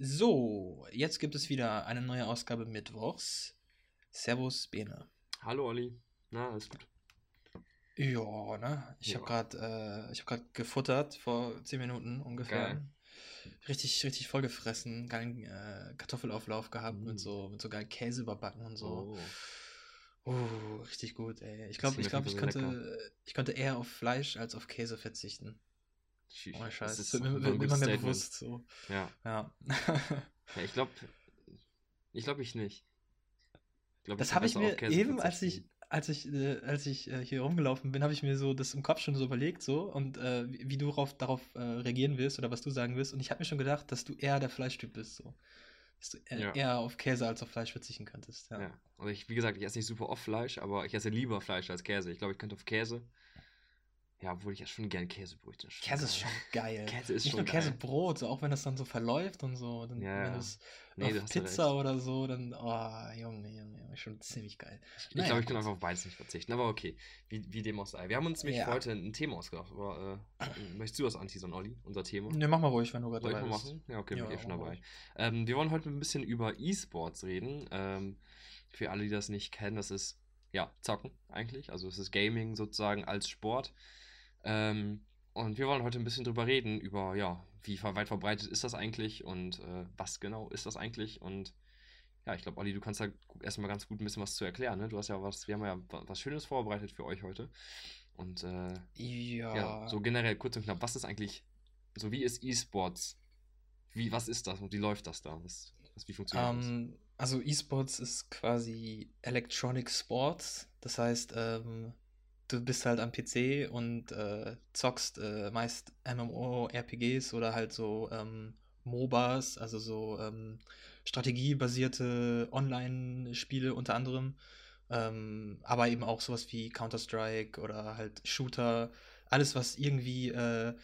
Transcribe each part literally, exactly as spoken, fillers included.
So, jetzt gibt es wieder eine neue Ausgabe Mittwochs. Servus, Bene. Hallo Olli, na, alles gut? Ja, ne? Ich habe Ja, gerade äh, ich habe gerade gefuttert vor zehn Minuten ungefähr. geil. Richtig, richtig vollgefressen, geilen äh, Kartoffelauflauf gehabt mit Mm. so mit so geilen Käse überbacken und so. Oh, Uh, richtig gut, ey. Ich das glaube, klingt ich auf jeden glaube, Fall ich sehr lecker. könnte ich könnte eher auf Fleisch als auf Käse verzichten. Tschüss. Ohne Das Scheiß. Es ist wird auf mir, jeden Fall ein wird mir immer gutes mehr Statement. bewusst, so. Ja, Ja. ja, ich glaube, ich glaube ich nicht. Ich glaube, ich Das kann habe ich besser auf mir Käse eben, als ich, verzichten. als ich, äh, als ich äh, hier rumgelaufen bin, habe ich mir so das im Kopf schon so überlegt, so und äh, wie, wie du darauf, darauf äh, reagieren wirst oder was du sagen wirst. Und ich habe mir schon gedacht, dass du eher der Fleischtyp bist, so. Dass du äh, Ja, eher auf Käse als auf Fleisch verzichten könntest, ja. ja. Also ich, wie gesagt, ich esse nicht super oft Fleisch, aber ich esse lieber Fleisch als Käse. Ich glaube, ich könnte auf Käse. Ja, obwohl ich ja schon gern Käsebrötchen, ist schon Käse ist geil. schon geil. Käse ist Nicht schon nur geil. Käsebrot, so auch wenn das dann so verläuft und so. Dann, Ja, wenn du ja. es Nee, du auf hast ja Pizza recht. oder so, dann, oh, Junge, Junge, Junge, schon ziemlich geil. Ich, ich Naja, glaube, ich kann einfach gut. auf beides nicht verzichten. Aber okay, wie, wie dem auch sei. Wir haben uns nämlich für Ja. heute ein Thema ausgedacht. Aber äh, möchtest du das anteasern, Olli? Unser Thema? Ne, mach mal ruhig, wenn du gerade Soll ich dabei mal bist. machen? Ja, okay, bin ich Ja, eh schon mach mal dabei. ruhig. Ähm, wir wollen heute ein bisschen über E-Sports reden. Ähm, für alle, die das nicht kennen, das ist ja Zocken eigentlich. Also es ist Gaming sozusagen als Sport. Ähm, und wir wollen heute ein bisschen drüber reden, über ja, wie ver- weit verbreitet ist das eigentlich und äh, was genau ist das eigentlich. Und ja, ich glaube, Olli, du kannst da gu- erstmal ganz gut ein bisschen was zu erklären, ne? Du hast ja was, wir haben ja wa- was Schönes vorbereitet für euch heute. Und äh, ja, Ja, so generell kurz und knapp, was ist eigentlich, so wie ist E-Sports? Wie, was ist das und wie läuft das da? Was, was, wie funktioniert das? Ähm, also E-Sports ist quasi Electronic Sports. Das heißt, ähm, du bist halt am P C und äh, zockst äh, meist MMORPGs oder halt so ähm, MOBAs, also so ähm, strategiebasierte Online-Spiele unter anderem. Ähm, aber eben auch sowas wie Counter-Strike oder halt Shooter. Alles, was irgendwie äh,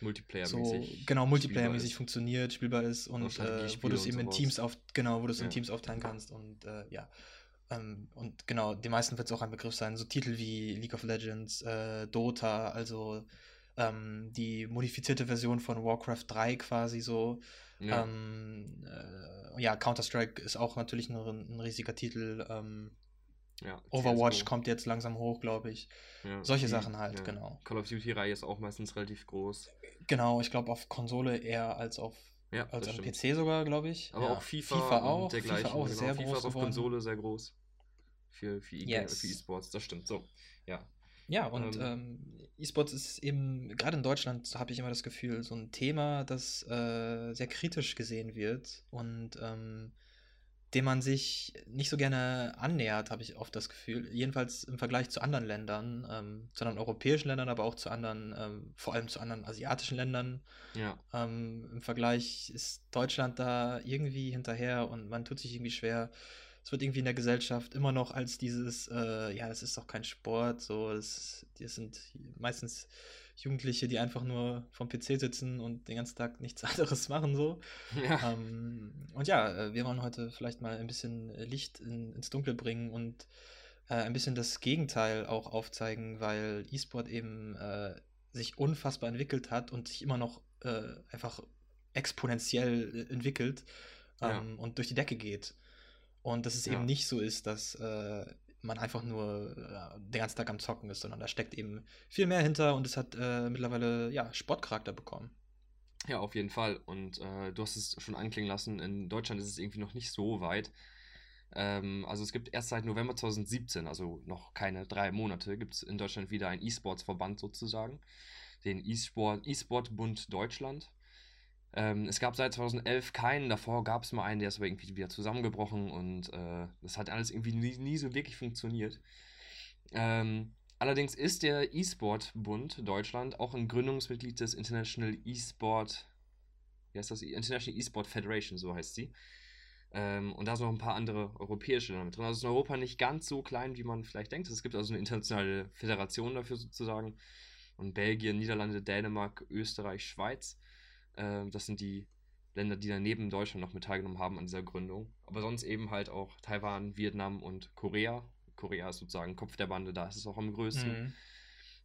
so Multiplayer-mäßig genau spielbar multiplayermäßig ist. funktioniert, spielbar ist Also und äh, wo du Strategiespiele es und eben in Teams sowas. auf genau, wo du es in Ja. Teams aufteilen kannst und äh, ja. Ähm, und genau, den meisten wird es auch ein Begriff sein. So Titel wie League of Legends, äh, Dota, also ähm, die modifizierte Version von Warcraft drei quasi so. Ja, Ähm, äh, ja, Counter-Strike ist auch natürlich ein, ein riesiger Titel. Ähm, ja, Overwatch C S G O. kommt jetzt langsam hoch, glaube ich. Ja, Solche die, Sachen halt, ja. genau. Call of Duty-Reihe ist auch meistens relativ groß. Genau, ich glaube auf Konsole eher als auf Ja, als das am stimmt. P C sogar, glaube ich. Aber auch Ja. FIFA FIFA und auch, FIFA dergleichen, auch genau. sehr FIFA groß ist auf geworden. Konsole sehr groß. Für, für E-Game, für Yes. E-Sports, das stimmt. So, ja. Ja, und Ähm, ähm, E-Sports ist eben, gerade in Deutschland habe ich immer das Gefühl, so ein Thema, das äh, sehr kritisch gesehen wird und ähm, dem man sich nicht so gerne annähert, habe ich oft das Gefühl. Jedenfalls im Vergleich zu anderen Ländern, ähm, zu anderen europäischen Ländern, aber auch zu anderen, ähm, vor allem zu anderen asiatischen Ländern. ja, Ähm, im Vergleich ist Deutschland da irgendwie hinterher und man tut sich irgendwie schwer. Es wird irgendwie in der Gesellschaft immer noch als dieses, äh, ja, das ist doch kein Sport, so, das, das sind meistens Jugendliche, die einfach nur vom P C sitzen und den ganzen Tag nichts anderes machen, so. ja, Ähm, und ja, äh, wir wollen heute vielleicht mal ein bisschen Licht in, ins Dunkel bringen und äh, ein bisschen das Gegenteil auch aufzeigen, weil E-Sport eben äh, sich unfassbar entwickelt hat und sich immer noch äh, einfach exponentiell äh, entwickelt ja, ähm, und durch die Decke geht. Und dass es eben ja. nicht so ist, dass äh, man einfach nur äh, den ganzen Tag am Zocken ist, sondern da steckt eben viel mehr hinter und es hat äh, mittlerweile ja Sportcharakter bekommen. Ja, auf jeden Fall. Und äh, du hast es schon anklingen lassen, in Deutschland ist es irgendwie noch nicht so weit. Ähm, also es gibt erst seit November zwanzig siebzehn, also noch keine drei Monate, gibt es in Deutschland wieder einen E-Sports-Verband sozusagen, den E-Sport, E-Sport-Bund Deutschland. Ähm, es gab seit zwanzig elf keinen, davor gab es mal einen, der ist aber irgendwie wieder zusammengebrochen und äh, das hat alles irgendwie nie, nie so wirklich funktioniert. Ähm, allerdings ist der E-Sport-Bund Deutschland auch ein Gründungsmitglied des International E-Sport, wie heißt das? International E-Sport Federation, so heißt sie. Ähm, und da sind noch ein paar andere europäische Länder mit drin. Also ist in Europa nicht ganz so klein, wie man vielleicht denkt. Es gibt also eine internationale Föderation dafür sozusagen. Und Belgien, Niederlande, Dänemark, Österreich, Schweiz. Ähm, das sind die Länder, die daneben Deutschland noch mit teilgenommen haben an dieser Gründung. Aber sonst eben halt auch Taiwan, Vietnam und Korea. Korea ist sozusagen Kopf der Bande, da ist es auch am größten. Mhm.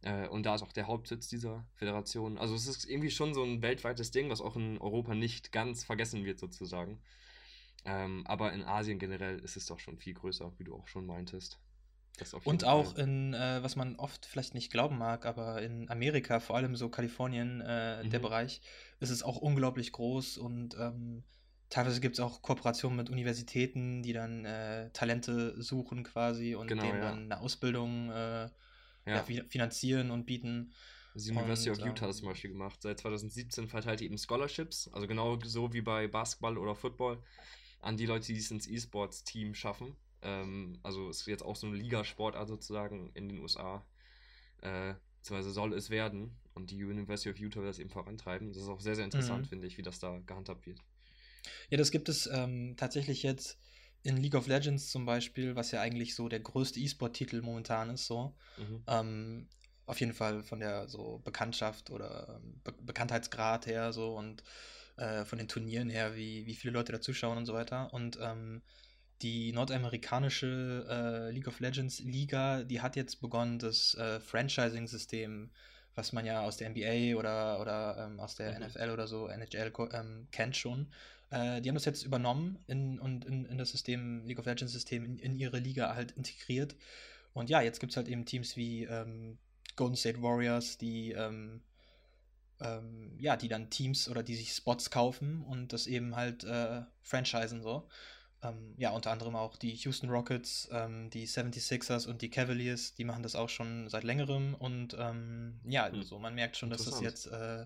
Äh, und da ist auch der Hauptsitz dieser Föderation. Also es ist irgendwie schon so ein weltweites Ding, was auch in Europa nicht ganz vergessen wird sozusagen. Ähm, aber in Asien generell ist es doch schon viel größer, wie du auch schon meintest. Das auf Und jeden Fall. auch in, äh, was man oft vielleicht nicht glauben mag, aber in Amerika, vor allem so Kalifornien, äh, der Mhm. Bereich, ist es auch unglaublich groß und ähm, teilweise gibt es auch Kooperationen mit Universitäten, die dann äh, Talente suchen quasi und Genau, denen ja. dann eine Ausbildung äh, ja, Ja. fi- finanzieren und bieten. Die University Und of Utah hat das zum ähm, Beispiel gemacht. Seit zwanzig siebzehn verteilt die eben Scholarships, also genau so wie bei Basketball oder Football, an die Leute, die es ins E-Sports-Team schaffen. Ähm, also ist jetzt auch so eine Ligasportart sozusagen in den U S A. Äh, beziehungsweise soll es werden. Und die University of Utah will das eben vorantreiben. Das ist auch sehr, sehr interessant, mhm. finde ich, wie das da gehandhabt wird. Ja, das gibt es ähm, tatsächlich jetzt in League of Legends zum Beispiel, was ja eigentlich so der größte E-Sport-Titel momentan ist, so. Mhm. Ähm, auf jeden Fall von der so Bekanntschaft oder ähm, Be Bekanntheitsgrad her so und äh, von den Turnieren her, wie, wie viele Leute da zuschauen und so weiter. Und ähm, die nordamerikanische äh, League of Legends Liga, die hat jetzt begonnen, das äh, Franchising-System, was man ja aus der N B A oder, oder ähm, aus der Mhm. N F L oder so, N H L ko- ähm, kennt schon. Äh, die haben das jetzt übernommen in, und in, in das System, League of Legends System, in, in ihre Liga halt integriert. Und ja, jetzt gibt es halt eben Teams wie ähm, Golden State Warriors, die ähm, ähm, ja, die dann Teams oder die sich Spots kaufen und das eben halt äh, franchisen so. Ähm, ja, unter anderem auch die Houston Rockets, ähm, die seventy-sixers und die Cavaliers, die machen das auch schon seit längerem und ähm, ja, Hm. also man merkt schon, dass das Interessant. jetzt äh,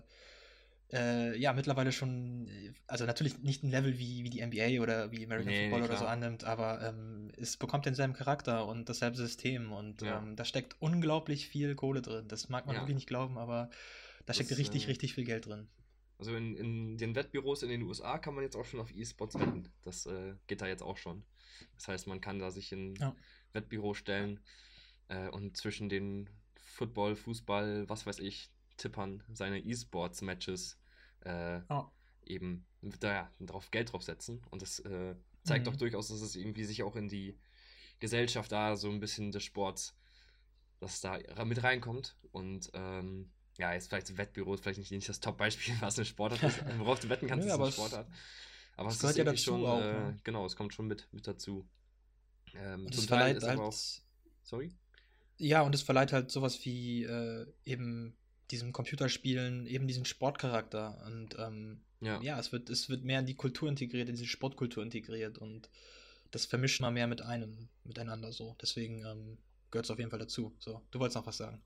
äh, ja mittlerweile schon, also natürlich nicht ein Level wie, wie die N B A oder wie American Nee, nee, Football oder so klar. annimmt, aber ähm, es bekommt denselben Charakter und dasselbe System und Ja. ähm, da steckt unglaublich viel Kohle drin. Das mag man Ja. wirklich nicht glauben, aber da steckt Das, richtig, äh, richtig viel Geld drin. also in, in den Wettbüros in den U S A kann man jetzt auch schon auf E-Sports wetten. Das äh, geht da jetzt auch schon. Das heißt, man kann da sich in Ja. Wettbüro stellen äh, und zwischen den Football, Fußball, was weiß ich, Tippern seine E-Sports-Matches äh, Ja. eben da, ja, drauf Geld drauf setzen. Und das äh, zeigt doch Mhm. durchaus, dass es irgendwie sich auch in die Gesellschaft da so ein bisschen des Sports, dass da mit reinkommt. Und ähm, ja, jetzt vielleicht so Wettbüros, vielleicht nicht, nicht das Top-Beispiel, was eine Sportart ist. Worauf du wetten kannst, Nö, ist eine aber es, Sportart. Aber es es ist gehört ja irgendwie dazu schon, auch, äh, ne? genau, es kommt schon mit, mit dazu. Ähm, Und es zum Teil verleiht ist aber auch, halt, sorry? ja, und es verleiht halt sowas wie äh, eben diesem Computerspielen eben diesen Sportcharakter. Und ähm, Ja, ja, es wird, es wird mehr in die Kultur integriert, in diese Sportkultur integriert und das vermischt man mehr mit einem, miteinander so. Deswegen ähm, gehört es auf jeden Fall dazu. So, du wolltest noch was sagen.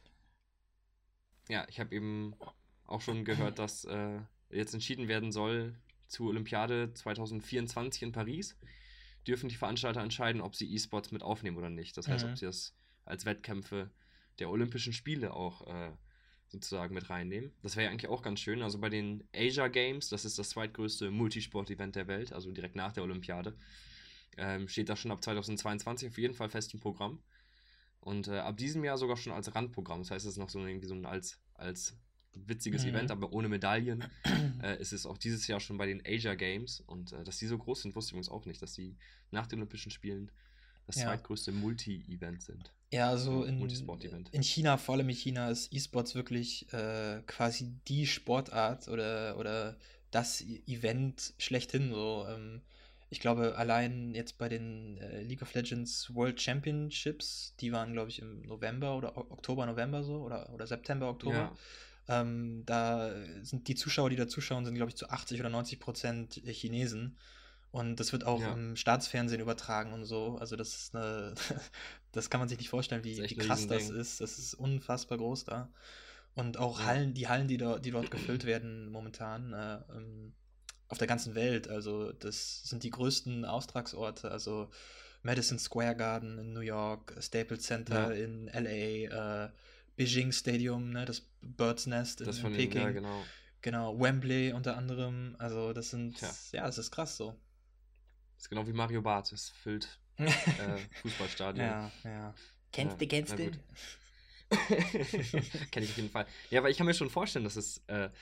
ja, ich habe eben auch schon gehört, dass äh, jetzt entschieden werden soll zur Olympiade zwanzig vierundzwanzig in Paris. Dürfen die Veranstalter entscheiden, ob sie E-Sports mit aufnehmen oder nicht. Das heißt, ob Mhm. sie das als Wettkämpfe der Olympischen Spiele auch äh, sozusagen mit reinnehmen. Das wäre ja eigentlich auch ganz schön. Also bei den Asia Games, das ist das zweitgrößte Multisport-Event der Welt, also direkt nach der Olympiade, ähm, steht das schon ab zwanzig zweiundzwanzig auf jeden Fall fest im Programm. Und äh, ab diesem Jahr sogar schon als Randprogramm. Das heißt, es ist noch so irgendwie so ein als, als witziges Event, Mhm. aber ohne Medaillen. Äh, ist es auch dieses Jahr schon bei den Asia Games. Und äh, dass die so groß sind, wusste ich übrigens auch nicht, dass die nach den Olympischen Spielen das Ja. zweitgrößte Multi-Event sind. Ja, also Genau, in, Multisport-Event. in China, vor allem in China, ist E-Sports wirklich äh, quasi die Sportart oder, oder das E- Event schlechthin. So. Ähm, ich glaube, allein jetzt bei den äh, League of Legends World Championships, die waren, glaube ich, im November oder O- Oktober, November so oder, oder September, Oktober. Ja, Ähm, da sind die Zuschauer, die da zuschauen, sind, glaube ich, zu achtzig oder neunzig Prozent Chinesen. Und das wird auch ja, im Staatsfernsehen übertragen und so. Also das ist eine, das kann man sich nicht vorstellen, das ist wie, wie echt ein krass das Riesending. ist. Das ist unfassbar groß da. Und auch Ja, Hallen, die Hallen, die, da, die dort gefüllt werden momentan, äh, ähm, auf der ganzen Welt. Also das sind die größten Austragsorte. Also Madison Square Garden in New York, Staples Center ja, in L A, äh, Beijing Stadium, ne, das Bird's Nest in, das in von den, ja, Peking, genau. genau, Wembley unter anderem. Also das sind, Tja, ja, das ist krass so. das ist genau wie Mario Barth. Es füllt äh, Fußballstadien. Ja, ja. Ja, Kennst du, na kennst du? gut. Kenne ich auf jeden Fall. Ja, aber ich kann mir schon vorstellen, dass es äh,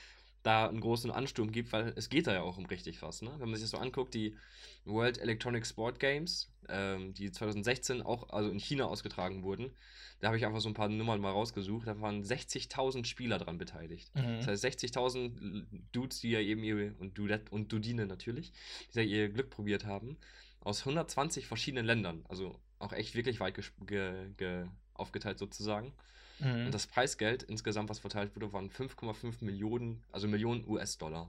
da einen großen Ansturm gibt, weil es geht da ja auch um richtig was. Ne? Wenn man sich das so anguckt, die World Electronic Sport Games, ähm, die zwanzig sechzehn auch also in China ausgetragen wurden, da habe ich einfach so ein paar Nummern mal rausgesucht, da waren sechzigtausend Spieler dran beteiligt. Das Mhm. heißt sechzigtausend Dudes, die ja eben ihr, und Dudette und Dudine natürlich, die da ihr Glück probiert haben, aus hundertzwanzig verschiedenen Ländern, also auch echt wirklich weit ges- ge, ge, aufgeteilt sozusagen. Und Mhm. das Preisgeld insgesamt, was verteilt wurde, waren fünf Komma fünf Millionen, also Millionen U S-Dollar.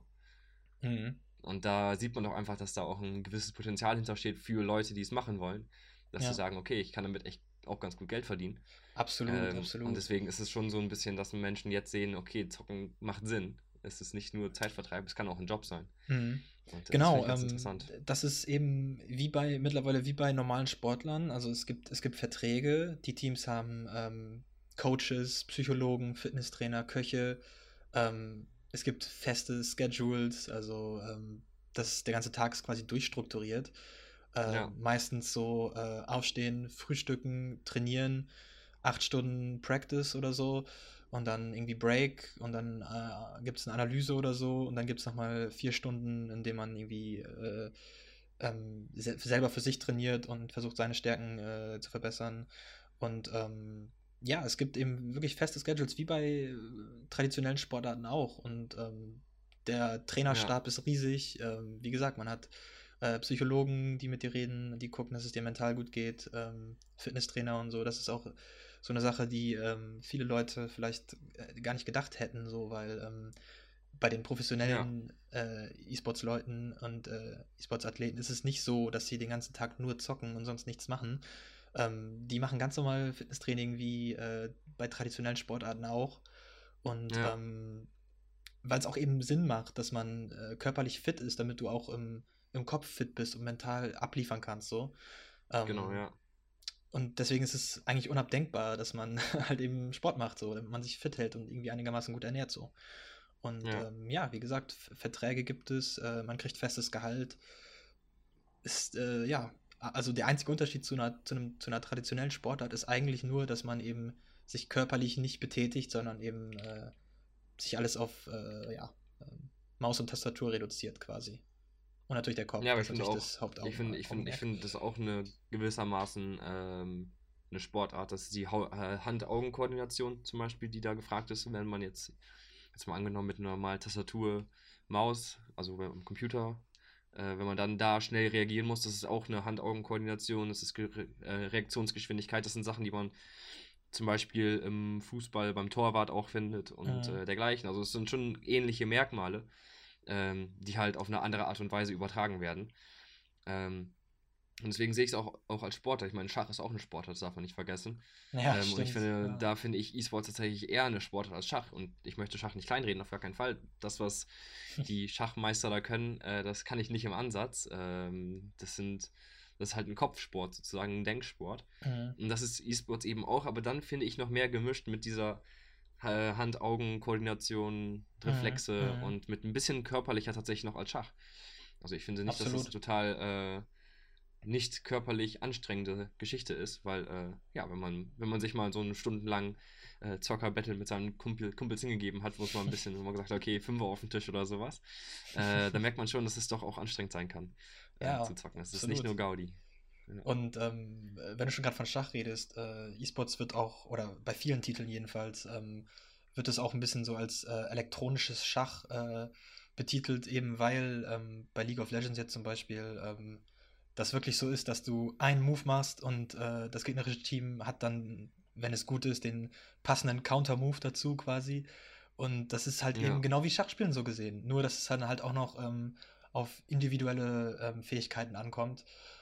Mhm. Und da sieht man doch einfach, dass da auch ein gewisses Potenzial hintersteht für Leute, die es machen wollen, dass sie Ja, sagen, okay, ich kann damit echt auch ganz gut Geld verdienen. absolut, Ähm, und absolut. deswegen ist es schon so ein bisschen, dass Menschen jetzt sehen, okay, Zocken macht Sinn. Es ist nicht nur Zeitvertreib, es kann auch ein Job sein. Mhm. Und äh, das finde Genau, ich ganz ähm, interessant. das ist eben wie bei mittlerweile wie bei normalen Sportlern. Also es gibt, es gibt Verträge, die Teams haben ähm, Coaches, Psychologen, Fitnesstrainer, Köche. Ähm, es gibt feste Schedules, also ähm, das, der ganze Tag ist quasi durchstrukturiert. Äh, Ja, meistens so äh, aufstehen, frühstücken, trainieren, acht Stunden Practice oder so und dann irgendwie Break und dann äh, gibt es eine Analyse oder so und dann gibt es nochmal vier Stunden, in denen man irgendwie äh, ähm, se selber für sich trainiert und versucht, seine Stärken äh, zu verbessern. Und ähm, ja, es gibt eben wirklich feste Schedules, wie bei äh, traditionellen Sportarten auch. Und ähm, der ja, Trainerstab ist riesig. Ähm, wie gesagt, man hat äh, Psychologen, die mit dir reden, die gucken, dass es dir mental gut geht, ähm, Fitnesstrainer und so. Das ist auch so eine Sache, die ähm, viele Leute vielleicht äh, gar nicht gedacht hätten, so, weil ähm, bei den ja, professionellen äh, E-Sports-Leuten und äh, E-Sports-Athleten ist es nicht so, dass sie den ganzen Tag nur zocken und sonst nichts machen. Ähm, die machen ganz normal Fitnesstraining wie äh, bei traditionellen Sportarten auch. Und ja, ähm, weil es auch eben Sinn macht, dass man äh, körperlich fit ist, damit du auch im, im Kopf fit bist und mental abliefern kannst. So. genau, Ähm, ja. und deswegen ist es eigentlich unabdenkbar, dass man halt eben Sport macht, so, damit man sich fit hält und irgendwie einigermaßen gut ernährt. So. Und Ja, ähm, ja, wie gesagt, F Verträge gibt es, äh, man kriegt festes Gehalt. Ist, äh, ja, also der einzige Unterschied zu einer, zu einem, zu einer traditionellen Sportart ist eigentlich nur, dass man eben sich körperlich nicht betätigt, sondern eben äh, sich alles auf äh, ja, ähm, Maus und Tastatur reduziert quasi. Und natürlich der ja, Kopf, aber das ich ist finde natürlich auch, das ich finde, ich finde, ich Hauptaugenmerk. finde das auch eine gewissermaßen ähm, eine Sportart, das ist die Hau- äh, Hand-Augen-Koordination zum Beispiel, die da gefragt ist, wenn man jetzt, jetzt mal angenommen mit einer normalen Tastatur, Maus, also beim Computer, äh, wenn man dann da schnell reagieren muss, das ist auch eine Hand-Augen-Koordination, das ist Ge äh, Reaktionsgeschwindigkeit, das sind Sachen, die man zum Beispiel im Fußball beim Torwart auch findet und Mhm. äh, dergleichen. Also es sind schon ähnliche Merkmale, ähm, die halt auf eine andere Art und Weise übertragen werden. Ähm, und deswegen sehe ich es auch, auch als Sportler. Ich meine, Schach ist auch eine Sportart, das darf man nicht vergessen. Ja, Ähm, und ich stimmt. finde, Ja. da finde ich E-Sports tatsächlich eher eine Sportart als Schach. Und ich möchte Schach nicht kleinreden, auf gar keinen Fall. Das, was die Schachmeister da können, äh, das kann ich nicht im Ansatz. Ähm, das sind, das ist halt ein Kopfsport, sozusagen ein Denksport. Mhm. Und das ist E-Sports eben auch, aber dann finde ich noch mehr gemischt mit dieser äh, Hand-Augen-Koordination, Mhm. Reflexe Mhm. und mit ein bisschen körperlicher tatsächlich noch als Schach. Also ich finde nicht, dass das Absolut. total äh, nicht körperlich anstrengende Geschichte ist, weil äh, ja, wenn man, wenn man sich mal so einen stundenlang äh, Zocker-Battle mit seinen Kumpel, Kumpels hingegeben hat, wo es mal ein bisschen, wo man gesagt hat, okay, Fünfer auf den Tisch oder sowas, äh, dann merkt man schon, dass es doch auch anstrengend sein kann äh, Ja, zu zocken. Es ist nicht nur absolut. Gaudi. Ja, Und ähm, wenn du schon gerade von Schach redest, äh, E-Sports wird auch, oder bei vielen Titeln jedenfalls, ähm, wird es auch ein bisschen so als äh, elektronisches Schach äh, betitelt, eben weil ähm, bei League of Legends jetzt zum Beispiel ähm, das wirklich so ist, dass du einen Move machst und äh, das gegnerische Team hat dann, wenn es gut ist, den passenden Counter-Move dazu quasi. Und das ist halt eben ja, genau wie Schachspielen so gesehen. Nur, dass es dann halt auch noch ähm, auf individuelle ähm, Fähigkeiten ankommt.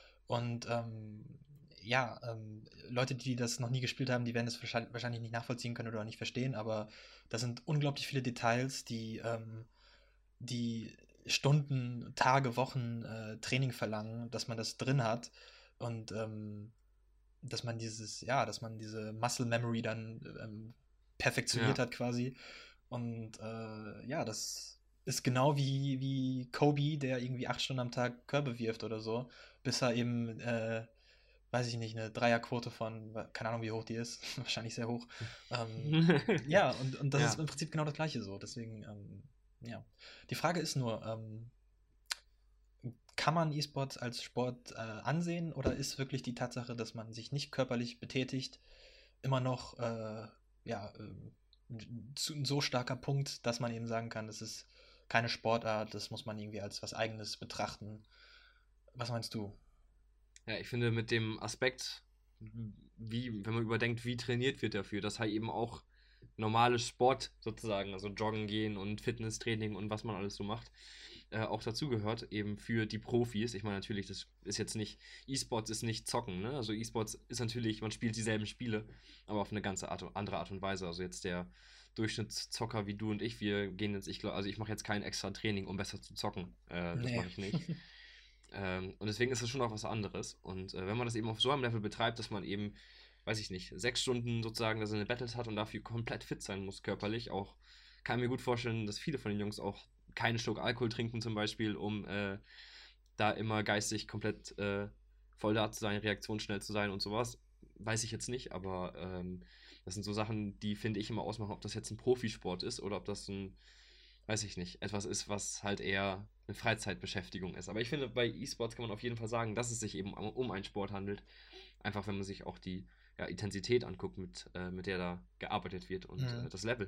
Und ähm, ja, ähm, Leute, die das noch nie gespielt haben, die werden das wahrscheinlich, wahrscheinlich nicht nachvollziehen können oder nicht verstehen, aber da sind unglaublich viele Details, die, ähm, die Stunden, Tage, Wochen äh, Training verlangen, dass man das drin hat und ähm, dass man dieses, ja, dass man diese Muscle Memory dann ähm, perfektioniert ja, hat quasi. Und äh, ja, das ist genau wie, wie Kobe, der irgendwie acht Stunden am Tag Körbe wirft oder so, bis er eben, äh, weiß ich nicht, eine Dreierquote von, keine Ahnung, wie hoch die ist, wahrscheinlich sehr hoch. Ähm, ja, und, und das ist ja. im Prinzip genau das Gleiche so. Deswegen, ähm, ja. Die Frage ist nur, ähm, kann man E-Sports als Sport äh, ansehen oder ist wirklich die Tatsache, dass man sich nicht körperlich betätigt, immer noch äh, ja, äh, ein so starker Punkt, dass man eben sagen kann, das ist keine Sportart, das muss man irgendwie als was Eigenes betrachten. Was meinst du? Ja, ich finde mit dem Aspekt, wie, wenn man überdenkt, wie trainiert wird dafür, dass halt eben auch normales Sport sozusagen, also Joggen gehen und Fitnesstraining und was man alles so macht, äh, auch dazugehört, eben für die Profis. Ich meine, natürlich, das ist jetzt nicht, E-Sports ist nicht Zocken, ne? Also E-Sports ist natürlich, man spielt dieselben Spiele, aber auf eine ganz Art, andere Art und Weise. Also jetzt der Durchschnittszocker wie du und ich, wir gehen jetzt, ich glaube, also ich mache jetzt kein extra Training, um besser zu zocken. Äh, das Nee. mache ich nicht. Ähm, und deswegen ist es schon auch was anderes. Und äh, wenn man das eben auf so einem Level betreibt, dass man eben, weiß ich nicht, sechs Stunden sozusagen da seine Battles hat und dafür komplett fit sein muss, körperlich, auch kann ich mir gut vorstellen, dass viele von den Jungs auch keinen Schluck Alkohol trinken zum Beispiel, um äh, da immer geistig komplett äh, voll da zu sein, reaktionsschnell zu sein und sowas. Weiß ich jetzt nicht, aber ähm, das sind so Sachen, die finde ich immer ausmachen, ob das jetzt ein Profisport ist oder ob das ein, weiß ich nicht, etwas ist, was halt eher eine Freizeitbeschäftigung ist. Aber ich finde, bei E-Sports kann man auf jeden Fall sagen, dass es sich eben um, um einen Sport handelt. Einfach, wenn man sich auch die ja, Intensität anguckt, mit, äh, mit der da gearbeitet wird und Mhm. äh, das Level.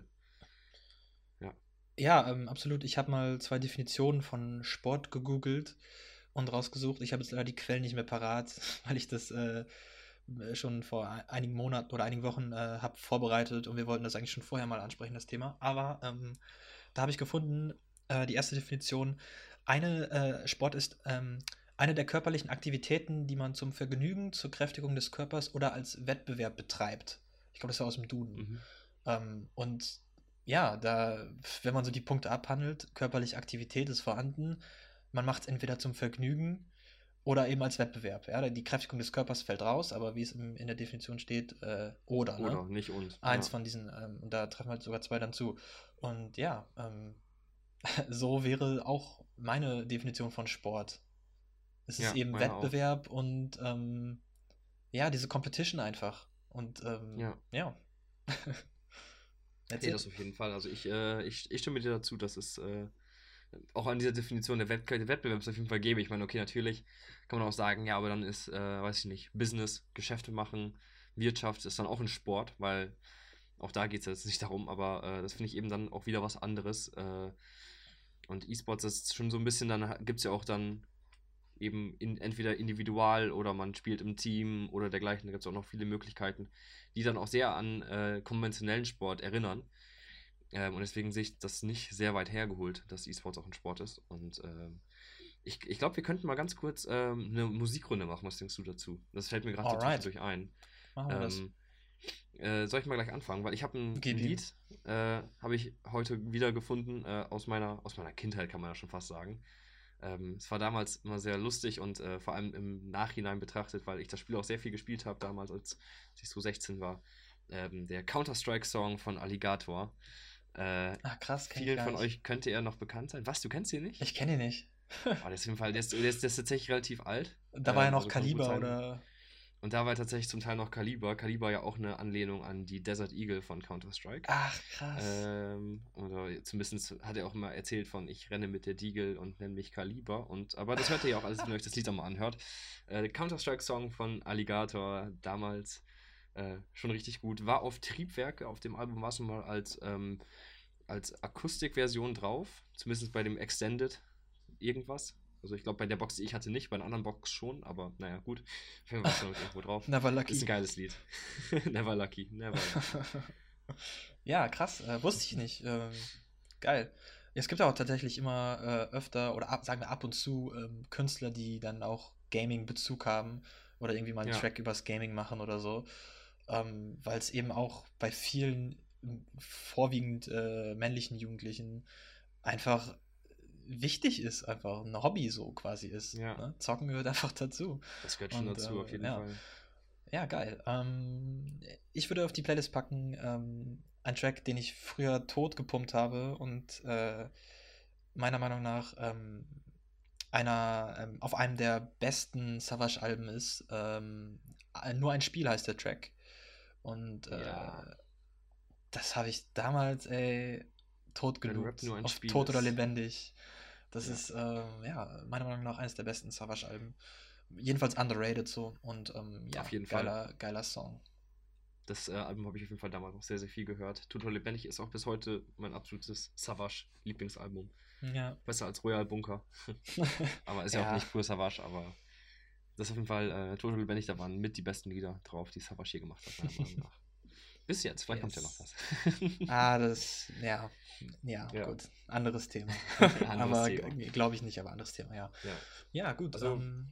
Ja. Ja, ähm, absolut. Ich habe mal zwei Definitionen von Sport gegoogelt und rausgesucht. Ich habe jetzt leider die Quellen nicht mehr parat, weil ich das äh, schon vor e- einigen Monaten oder einigen Wochen äh, habe vorbereitet und wir wollten das eigentlich schon vorher mal ansprechen, das Thema. Aber ähm, da habe ich gefunden, äh, die erste Definition, eine äh, Sport ist ähm, eine der körperlichen Aktivitäten, die man zum Vergnügen, zur Kräftigung des Körpers oder als Wettbewerb betreibt. Ich glaube, das war aus dem Duden. Mhm. Ähm, und ja, da, wenn man so die Punkte abhandelt, körperliche Aktivität ist vorhanden, man macht es entweder zum Vergnügen oder eben als Wettbewerb. Ja, die Kräftigung des Körpers fällt raus, aber wie es im, in der Definition steht, äh, oder, ne? Oder nicht und, Eins ja. von diesen, ähm, und da treffen halt sogar zwei dann zu. Und ja, ähm, so wäre auch meine Definition von Sport. Es ist Ja, eben meine auch. Wettbewerb und ähm, ja, diese Competition einfach. Und ähm, Ja. ja, that's Nee, it. das auf jeden Fall. Also ich, äh, ich, ich stimme dir dazu, dass es äh, auch an dieser Definition der Wett der Wettbewerbs auf jeden Fall gebe. Ich meine, okay, natürlich kann man auch sagen, ja, aber dann ist, äh, weiß ich nicht, Business, Geschäfte machen, Wirtschaft ist dann auch ein Sport, weil auch da geht es jetzt nicht darum, aber äh, das finde ich eben dann auch wieder was anderes. Äh, und E-Sports ist schon so ein bisschen, dann gibt es ja auch dann eben in, entweder individual oder man spielt im Team oder dergleichen. Da gibt es auch noch viele Möglichkeiten, die dann auch sehr an äh, konventionellen Sport erinnern. Ähm, und deswegen sehe ich das nicht sehr weit hergeholt, dass E-Sports auch ein Sport ist. Und ähm, ich, ich glaube, wir könnten mal ganz kurz ähm, eine Musikrunde machen. Was denkst du dazu? Das fällt mir gerade so Alright, zwischendurch ein. machen wir das. Ähm, äh, soll ich mal gleich anfangen? Weil ich habe ein, ein Gib ihm. Lied, äh, habe ich heute wieder gefunden, äh, aus meiner, aus meiner Kindheit, kann man ja schon fast sagen. Ähm, es war damals immer sehr lustig und äh, vor allem im Nachhinein betrachtet, weil ich das Spiel auch sehr viel gespielt habe, damals, als ich so sechzehn war. Ähm, der Counter-Strike-Song von Alligator. Äh, Ach krass, kenne ich Vielen gar von nicht. euch könnte er noch bekannt sein. Was, du kennst ihn nicht? Ich kenne ihn nicht. Oh, der ist auf jeden Fall, der ist, der ist, der ist tatsächlich relativ alt. Da war ja Ähm, noch also kann gut Kaliber sein. oder. Und da war tatsächlich zum Teil noch Kaliber. Kaliber ja auch eine Anlehnung an die Desert Eagle von Counter-Strike. Ach krass. Ähm, oder zumindest hat er auch immer erzählt von, ich renne mit der Deagle und nenne mich Kaliber. Und, aber das hört ihr ja auch alles, wenn ihr euch das Lied einmal anhört. Äh, der Counter-Strike-Song von Alligator damals äh, schon richtig gut. War auf Triebwerke, auf dem Album war es mal als, ähm, als Akustikversion drauf. Zumindest bei dem Extended irgendwas. Also ich glaube, bei der Box, die ich hatte, nicht, bei einer anderen Box schon, aber naja, gut. Auf jeden Fall war es noch irgendwo drauf. Never Ist ein lucky. geiles Lied. Never lucky, never lucky. Ja, krass. Äh, wusste ich nicht. Ähm, geil. Es gibt auch tatsächlich immer äh, öfter oder ab, sagen wir ab und zu ähm, Künstler, die dann auch Gaming-Bezug haben oder irgendwie mal einen Ja, Track übers Gaming machen oder so. Ähm, weil es eben auch bei vielen m, vorwiegend äh, männlichen Jugendlichen einfach wichtig ist, einfach ein Hobby so quasi ist. ja, Ne? Zocken gehört einfach dazu. das gehört schon Und dazu, auf äh, jeden ja, Fall. ja, geil. Ähm, ich würde auf die Playlist packen ähm, einen Track, den ich früher tot gepumpt habe und äh, meiner Meinung nach ähm, einer ähm, auf einem der besten Savage-Alben ist. Ähm, nur ein Spiel heißt der Track. Und äh, Ja, das habe ich damals, ey, tot Kein Rap, gelobt, nur ein auf Spiel tot oder ist. lebendig. Das Ja, ist, äh, ja, meiner Meinung nach eines der besten Savage-Alben. Jedenfalls underrated so und ähm, auf ja, jeden Fall. geiler, geiler Song. Das äh, Album habe ich auf jeden Fall damals noch sehr, sehr viel gehört. Total Lebendig ist auch bis heute mein absolutes Savage-Lieblingsalbum. Ja. Besser als Royal Bunker. Aber ist ja auch Ja, nicht pur Savage, aber das ist auf jeden Fall äh, Total Lebendig, da waren mit die besten Lieder drauf, die Savage hier gemacht hat, meiner Meinung nach. Bis jetzt, vielleicht kommt ja noch yes. was. Ah, das, ja, ja, Ja, gut. Anderes Thema. anderes Aber Thema. glaube ich nicht, aber anderes Thema, ja. Ja, Ja, gut. also Ähm,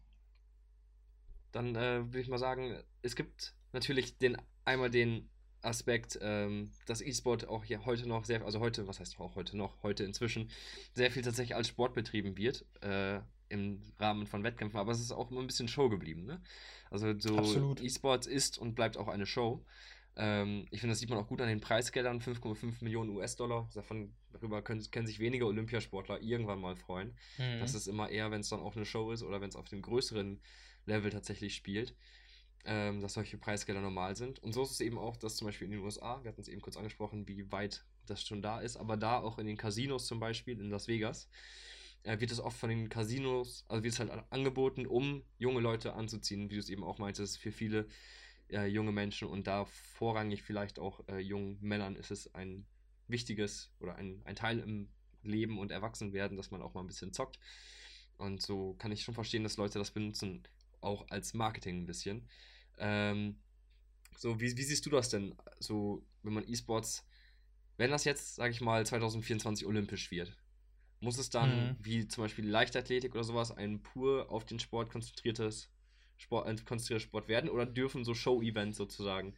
dann äh, würde ich mal sagen, es gibt natürlich den einmal den Aspekt, ähm, dass E-Sport auch hier heute noch sehr, also heute, was heißt auch heute noch, heute inzwischen sehr viel tatsächlich als Sport betrieben wird, äh, im Rahmen von Wettkämpfen, aber es ist auch immer ein bisschen Show geblieben, ne? Also so absolut. E-Sport ist und bleibt auch eine Show. Ähm, ich finde, das sieht man auch gut an den Preisgeldern, fünf Komma fünf Millionen U S-Dollar. Davon, darüber können, können sich wenige Olympiasportler irgendwann mal freuen. Das Mhm. ist immer eher, wenn es dann auch eine Show ist oder wenn es auf dem größeren Level tatsächlich spielt, ähm, dass solche Preisgelder normal sind. Und so ist es eben auch, dass zum Beispiel in den U S A, wir hatten es eben kurz angesprochen, wie weit das schon da ist, aber da auch in den Casinos zum Beispiel in Las Vegas, äh, wird es oft von den Casinos, also wird es halt angeboten, um junge Leute anzuziehen, wie du es eben auch meintest, für viele äh, junge Menschen und da vorrangig vielleicht auch äh, jungen Männern ist es ein wichtiges oder ein, ein Teil im Leben und Erwachsenwerden, dass man auch mal ein bisschen zockt. Und so kann ich schon verstehen, dass Leute das benutzen, auch als Marketing ein bisschen. Ähm, so, wie, wie siehst du das denn? So, wenn man E-Sports, wenn das jetzt, sage ich mal, zwanzig vierundzwanzig olympisch wird, muss es dann, Mhm. wie zum Beispiel Leichtathletik oder sowas, ein pur auf den Sport konzentriertes Sport, ein konzentrierter Sport werden? Oder dürfen so Show-Events sozusagen,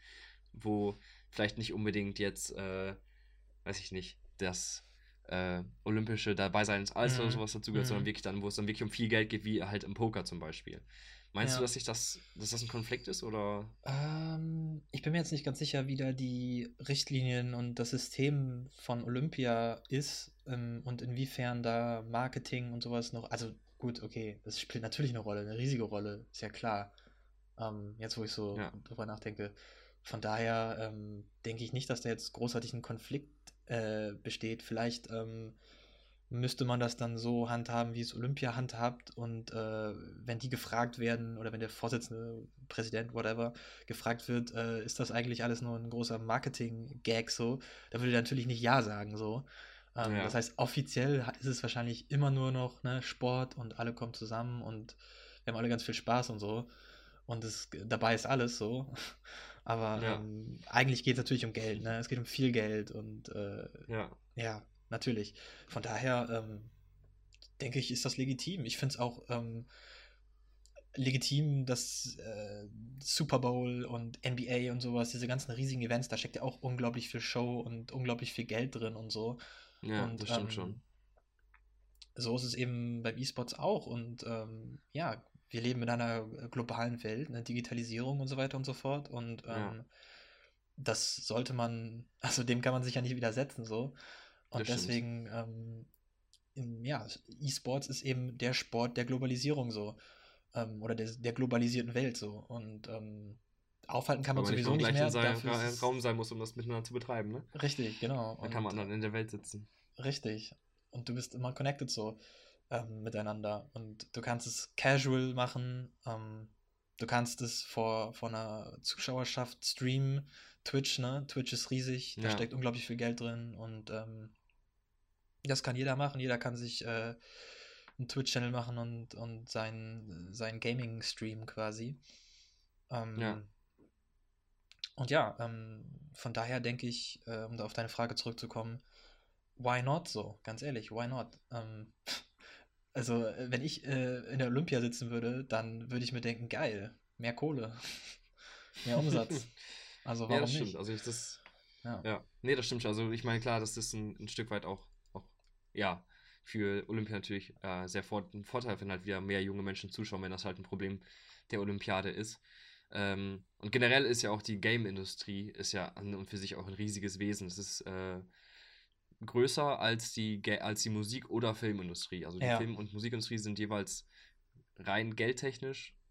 wo vielleicht nicht unbedingt jetzt, äh, weiß ich nicht, das äh, olympische Dabeisein ins Alter oder Mhm. sowas dazugehört, sondern Mhm. wirklich dann, wo es dann wirklich um viel Geld geht, wie halt im Poker zum Beispiel. Meinst du, Ja. dass sich das, dass das ein Konflikt ist oder? Ähm, ich bin mir jetzt nicht ganz sicher, wie da die Richtlinien und das System von Olympia ist, ähm, und inwiefern da Marketing und sowas noch. Also gut, okay, das spielt natürlich eine Rolle, eine riesige Rolle, ist ja klar. Ähm, jetzt, wo ich so Ja, drüber nachdenke. Von daher ähm, denke ich nicht, dass da jetzt großartig ein Konflikt äh, besteht. Vielleicht ähm, müsste man das dann so handhaben, wie es Olympia handhabt. Und äh, wenn die gefragt werden oder wenn der Vorsitzende, Präsident, whatever, gefragt wird, äh, ist das eigentlich alles nur ein großer Marketing-Gag so, da würde er natürlich nicht Ja sagen so. Ähm, das ja, heißt, offiziell ist es wahrscheinlich immer nur noch, ne, Sport und alle kommen zusammen und wir haben alle ganz viel Spaß und so. Und es, dabei ist alles so. Aber ja, ähm, eigentlich geht es natürlich um Geld, ne? Es geht um viel Geld und äh, ja, ja, natürlich. Von daher ähm, denke ich, ist das legitim. Ich finde es auch ähm, legitim, dass äh, Super Bowl und N B A und sowas, diese ganzen riesigen Events, da steckt ja auch unglaublich viel Show und unglaublich viel Geld drin und so. ja, Und das stimmt schon. ähm, so ist es eben beim E-Sports auch. Und ähm, ja, wir leben in einer globalen Welt, eine Digitalisierung und so weiter und so fort. Und Ja, ähm, das sollte man, also dem kann man sich ja nicht widersetzen so. das Und stimmt. deswegen, ähm, im, ja, E-Sports ist eben der Sport der Globalisierung so. Ähm, oder der, der globalisierten Welt so. Und ähm, aufhalten kann Weil man man nicht sowieso mal im nicht gleichen mehr. Sa- Dafür ist Ra- es Raum sein muss, um das miteinander zu betreiben, ne? richtig, genau. Da kann man Und dann in der Welt sitzen. richtig. Und du bist immer connected so ähm, miteinander. Und du kannst es casual machen. Ähm, du kannst es vor, vor einer Zuschauerschaft streamen. Twitch, ne? Twitch ist riesig. Da Ja, steckt unglaublich viel Geld drin. Und ähm, das kann jeder machen. Jeder kann sich äh, einen Twitch-Channel machen und, und seinen sein Gaming-Stream quasi. ja, Ähm, und ja, ähm, von daher denke ich, äh, um da auf deine Frage zurückzukommen, why not so? Ganz ehrlich, why not? Ähm, also, äh, wenn ich äh, in der Olympia sitzen würde, dann würde ich mir denken, geil, mehr Kohle, mehr Umsatz. Also, ja, das warum stimmt. nicht? Also ich das, Ja, ja, nee, das stimmt schon. Also ich meine, klar, das ist ein, ein Stück weit auch, auch, ja, für Olympia natürlich äh, sehr vor, ein Vorteil, wenn halt wieder mehr junge Menschen zuschauen, wenn das halt ein Problem der Olympiade ist. Ähm, und generell ist ja auch die Game-Industrie ist ja an und für sich auch ein riesiges Wesen. Es ist äh, größer als die, Ga- als die Musik- oder Filmindustrie. Also die ja, Film- und Musikindustrie sind jeweils rein geldtechnisch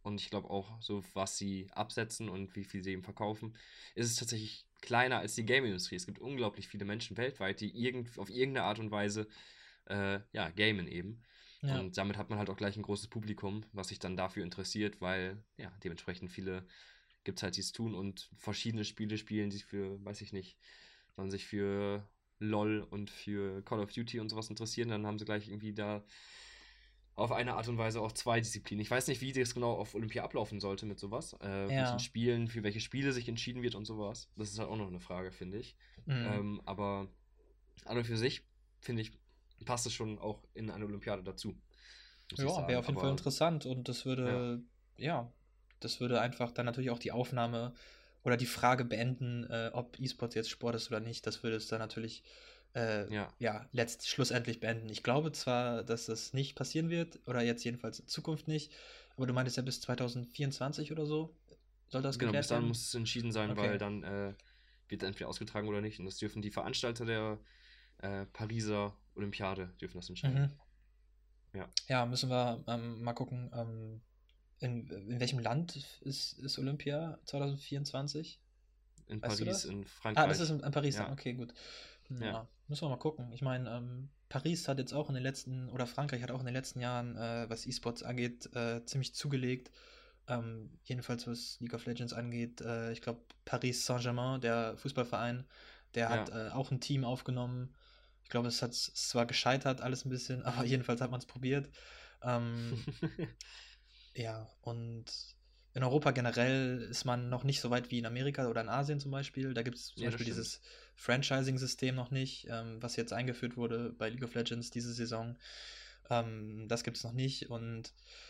und ich glaube auch, so was sie absetzen und wie viel sie eben verkaufen, ist es tatsächlich kleiner als die Game-Industrie. Es gibt unglaublich viele Menschen weltweit, die irgend, auf irgendeine Art und Weise äh, ja, gamen eben. Ja. Und damit hat man halt auch gleich ein großes Publikum, was sich dann dafür interessiert, weil ja, dementsprechend viele gibt es halt, die es tun und verschiedene Spiele spielen, sich für, weiß ich nicht, dann sich für LOL und für Call of Duty und sowas interessieren, dann haben sie gleich irgendwie da auf eine Art und Weise auch zwei Disziplinen. Ich weiß nicht, wie das genau auf Olympia ablaufen sollte mit sowas, äh, mit den Ja. Spielen, für welche Spiele sich entschieden wird und sowas. Das ist halt auch noch eine Frage, finde ich. Mhm. Ähm, aber an und für sich, finde ich, passt es schon auch in eine Olympiade dazu, muss ich Ja, wäre sagen. auf jeden Fall Aber interessant und das ja, würde, ja, das würde einfach dann natürlich auch die Aufnahme oder die Frage beenden, äh, ob E-Sports jetzt Sport ist oder nicht. Das würde es dann natürlich, äh, ja, ja, letzt, schlussendlich beenden. Ich glaube zwar, dass das nicht passieren wird oder jetzt jedenfalls in Zukunft nicht, aber du meintest ja bis zwanzig vierundzwanzig oder so, soll das genau, bis geklärt dann werden? muss es entschieden sein, weil Okay. dann äh, wird entweder ausgetragen oder nicht. Und das dürfen die Veranstalter der äh, Pariser Olympiade dürfen das entscheiden. Mhm. Ja, Ja, müssen wir ähm, mal gucken, ähm, in, in welchem Land ist, ist Olympia zwanzig vierundzwanzig? in Weißt du Paris, das? in Ah, das ist Frankreich. in, in Paris dann. Ja, Okay, gut. ja, Ja, müssen wir mal gucken. Ich meine, ähm, Paris hat jetzt auch in den letzten, oder Frankreich hat auch in den letzten Jahren, äh, was E-Sports angeht, äh, ziemlich zugelegt. Ähm, jedenfalls was League of Legends angeht. Äh, ich glaube, Paris Saint-Germain, der Fußballverein, der hat ja. äh, auch ein Team aufgenommen. Ich glaube, es hat es ist zwar gescheitert, alles ein bisschen, aber jedenfalls hat man es probiert. Ähm, ja, und in Europa generell ist man noch nicht so weit wie in Amerika oder in Asien zum Beispiel. Da gibt es zum Ja, das Beispiel stimmt. dieses Franchising-System noch nicht, ähm, was jetzt eingeführt wurde bei League of Legends diese Saison. Ähm, das gibt es noch nicht und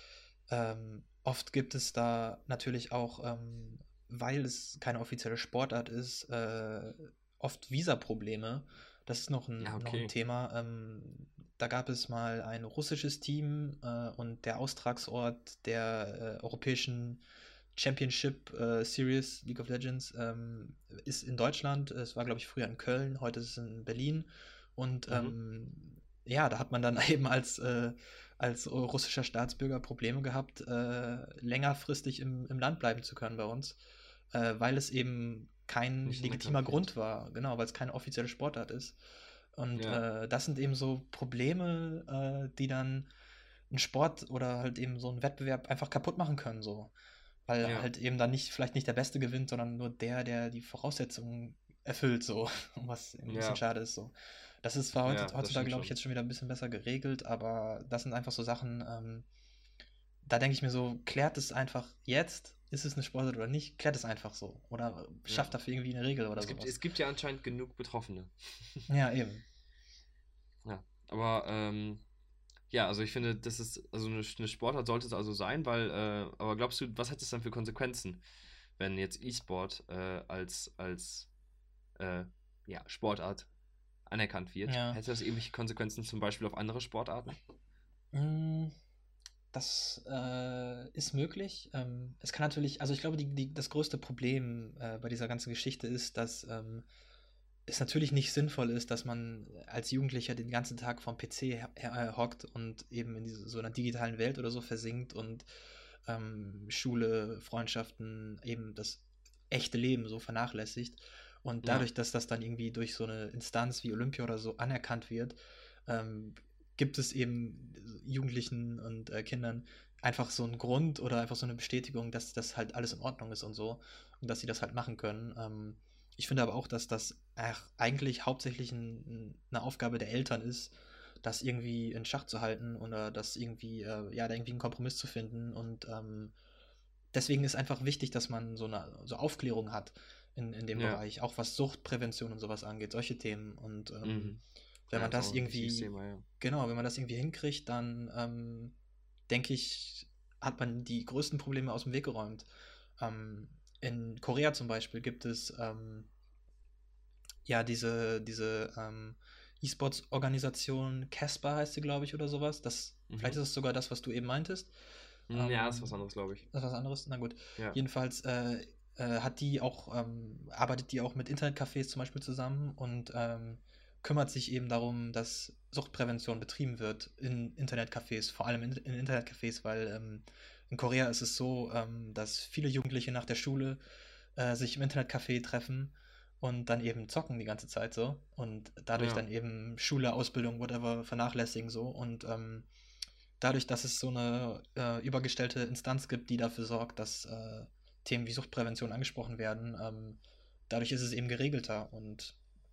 ähm, oft gibt es da natürlich auch, ähm, weil es keine offizielle Sportart ist, äh, oft Visaprobleme. Das ist noch Ja, ein, noch ein okay. Thema. Ähm, da gab es mal ein russisches Team äh, und der Austragsort der äh, europäischen Championship äh, Series League of Legends ähm, ist in Deutschland. Es war, glaube ich, früher in Köln, heute ist es in Berlin. Und Mhm. ähm, ja, da hat man dann eben als, äh, als russischer Staatsbürger Probleme gehabt, äh, längerfristig im, im Land bleiben zu können bei uns, äh, weil es eben kein Nicht legitimer anerkannt Grund wird. war, genau, weil es keine offizielle Sportart ist. Und Ja, äh, das sind eben so Probleme, äh, die dann einen Sport oder halt eben so einen Wettbewerb einfach kaputt machen können, so. Weil ja, halt eben dann nicht, vielleicht nicht der Beste gewinnt, sondern nur der, der die Voraussetzungen erfüllt, so. Was ein bisschen ja, schade ist, so. Das ist zwar ja, das heutzutage, stimmt glaube ich, schon. jetzt schon wieder ein bisschen besser geregelt, aber das sind einfach so Sachen, ähm, da denke ich mir so, klärt es einfach jetzt, ist es eine Sportart oder nicht, klärt es einfach so. Oder Ja. schafft dafür irgendwie eine Regel oder Es gibt, sowas. es gibt ja anscheinend genug Betroffene. Ja, eben. Ja, aber ähm, ja, also ich finde, das ist, also eine, eine Sportart sollte es also sein, weil, äh, aber glaubst du, was hat es dann für Konsequenzen, wenn jetzt E-Sport äh, als, als äh, ja, Sportart anerkannt wird? Ja. Hätte das irgendwelche Konsequenzen zum Beispiel auf andere Sportarten? Mm, Das äh, ist möglich. Ähm, es kann natürlich, also ich glaube, die, die, das größte Problem äh, bei dieser ganzen Geschichte ist, dass ähm, es natürlich nicht sinnvoll ist, dass man als Jugendlicher den ganzen Tag vom P C her- her- äh, hockt und eben in diese, so einer digitalen Welt oder so versinkt und ähm, Schule, Freundschaften, eben das echte Leben so vernachlässigt. Und Ja, dadurch, dass das dann irgendwie durch so eine Instanz wie Olympia oder so anerkannt wird, ähm, gibt es eben Jugendlichen und äh, Kindern einfach so einen Grund oder einfach so eine Bestätigung, dass das halt alles in Ordnung ist und so und dass sie das halt machen können. Ähm, ich finde aber auch, dass das ach, eigentlich hauptsächlich ein, eine Aufgabe der Eltern ist, das irgendwie in Schach zu halten oder das irgendwie, äh, ja, da irgendwie einen Kompromiss zu finden. Und ähm, deswegen ist einfach wichtig, dass man so eine so Aufklärung hat in, in dem ja, Bereich, auch was Suchtprävention und sowas angeht, solche Themen. Und ähm, mhm. wenn Ja, man ist das auch ein wichtiges irgendwie, Thema, ja. genau, wenn man das irgendwie hinkriegt, dann ähm, denke ich, hat man die größten Probleme aus dem Weg geräumt. Ähm, in Korea zum Beispiel gibt es ähm, ja diese, diese ähm, E-Sports-Organisation, Casper heißt sie, glaube ich, oder sowas. Das, vielleicht Mhm. ist es sogar das, was du eben meintest. Mm, ja, ist was Ähm, anderes, glaube ich. das ist was anderes? Na gut. Ja, Jedenfalls äh, äh, hat die auch, ähm, arbeitet die auch mit Internetcafés zum Beispiel zusammen und ähm, kümmert sich eben darum, dass Suchtprävention betrieben wird in Internetcafés, vor allem in, in Internetcafés, weil ähm, in Korea ist es so, ähm, dass viele Jugendliche nach der Schule äh, sich im Internetcafé treffen und dann eben zocken die ganze Zeit so und dadurch Ja, dann eben Schule, Ausbildung, whatever vernachlässigen so und ähm, dadurch, dass es so eine äh, übergestellte Instanz gibt, die dafür sorgt, dass äh, Themen wie Suchtprävention angesprochen werden, ähm, dadurch ist es eben geregelter und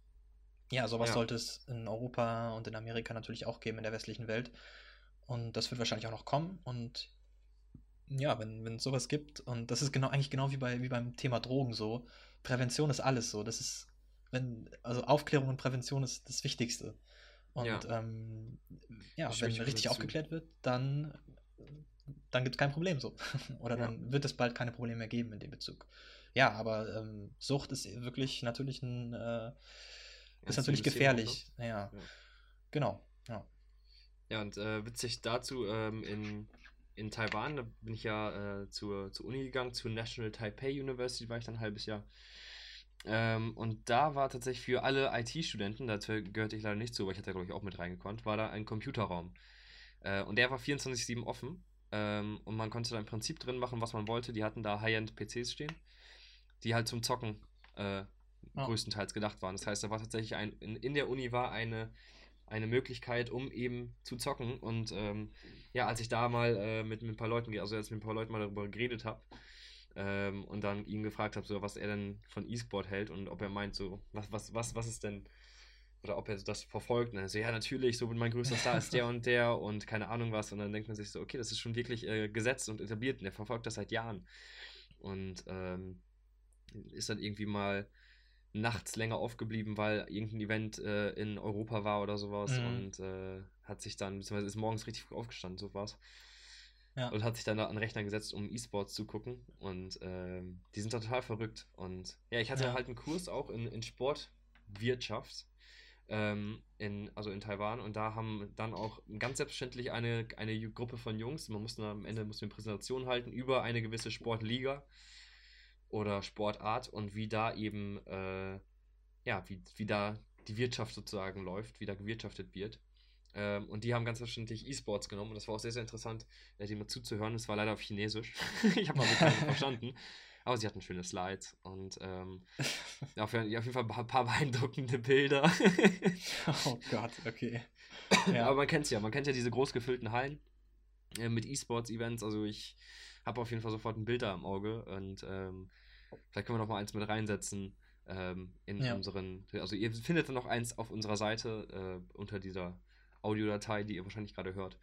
ja, sowas ja, sollte es in Europa und in Amerika natürlich auch geben, in der westlichen Welt. Und das wird wahrscheinlich auch noch kommen. Und ja, wenn wenn es sowas gibt, und das ist genau eigentlich genau wie bei wie beim Thema Drogen so. Prävention ist alles so. Das ist, wenn, also Aufklärung und Prävention ist das Wichtigste. ja, Und ähm, da ja, stimme wenn ich dir richtig komplett zu. aufgeklärt wird, dann, dann gibt es kein Problem so. Oder Ja, dann wird es bald keine Probleme mehr geben in dem Bezug. Ja, aber ähm, Sucht ist wirklich natürlich ein, äh, ist natürlich ernstzunehmendes Thema auch, ne? gefährlich. Ja, Ja. genau. Ja. Ja, und äh, witzig dazu, ähm, in, in Taiwan, da bin ich ja äh, zur, zur Uni gegangen, zur National Taipei University war ich dann ein halbes Jahr. Ähm, und da war tatsächlich für alle I T-Studenten, dazu gehörte ich leider nicht zu, aber ich hätte, glaube ich, auch mit reingekonnt, war da ein Computerraum. Äh, und der war vierundzwanzig sieben offen. Ähm, und man konnte da im Prinzip drin machen, was man wollte. Die hatten da High-End-P Cs stehen, die halt zum Zocken äh, Ja. größtenteils gedacht waren. Das heißt, da war tatsächlich ein, in, in der Uni war eine, eine Möglichkeit, um eben zu zocken. Und ähm, ja, als ich da mal äh, mit, mit ein paar Leuten, ge- also als ich mit ein paar Leuten mal darüber geredet habe, ähm, und dann ihn gefragt habe, so, was er denn von E-Sport hält und ob er meint, so, was, was, was, was ist denn, oder ob er das verfolgt. Und er so, ja, natürlich, so mein größter Star ist der und der und keine Ahnung was. Und dann denkt man sich so, okay, das ist schon wirklich äh, gesetzt und etabliert und er verfolgt das seit Jahren. Und ähm, ist dann irgendwie mal nachts länger aufgeblieben, weil irgendein Event äh, in Europa war oder sowas Mhm. und äh, hat sich dann, beziehungsweise ist morgens richtig früh aufgestanden, so war's. Ja. Und hat sich dann da an den Rechner gesetzt, um E-Sports zu gucken. Und ähm, die sind total verrückt. Und ja, ich hatte Ja. halt einen Kurs auch in, in Sportwirtschaft, ähm, in, also in Taiwan. Und da haben dann auch ganz selbstverständlich eine, eine Ju- Gruppe von Jungs, man musste am Ende musste eine Präsentation halten über eine gewisse Sportliga oder Sportart und wie da eben, äh, ja, wie, wie da die Wirtschaft sozusagen läuft, wie da gewirtschaftet wird. Ähm, und die haben ganz selbstverständlich E-Sports genommen und das war auch sehr, sehr interessant, äh, dem mal zuzuhören. Es war leider auf Chinesisch. Ich habe mal keinen verstanden. Aber sie hatten schöne Slides und ähm, ja, auf, ja, auf jeden Fall ein paar, paar beeindruckende Bilder. Oh Gott, okay. Aber Ja. man kennt es ja, man kennt ja diese groß gefüllten Hallen äh, mit E-Sports-Events. Also ich habe auf jeden Fall sofort ein Bild da im Auge und ähm, vielleicht können wir noch mal eins mit reinsetzen ähm, in Ja. unseren. Also ihr findet dann noch eins auf unserer Seite äh, unter dieser Audiodatei, die ihr wahrscheinlich gerade hört.